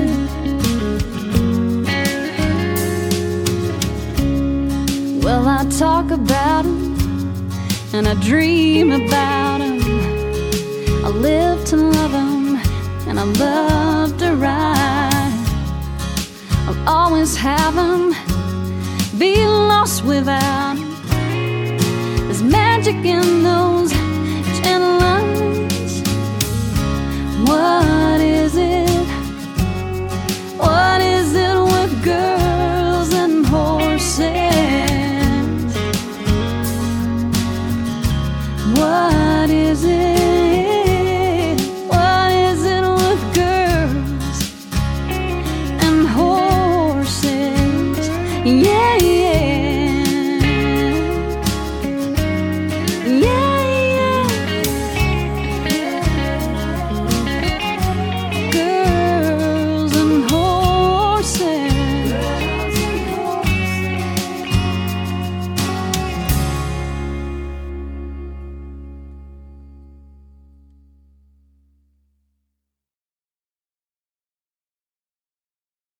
Well, I talk about him and I dream about him. I live to love him and I love to ride. I'll always have him, be lost without him. There's magic in the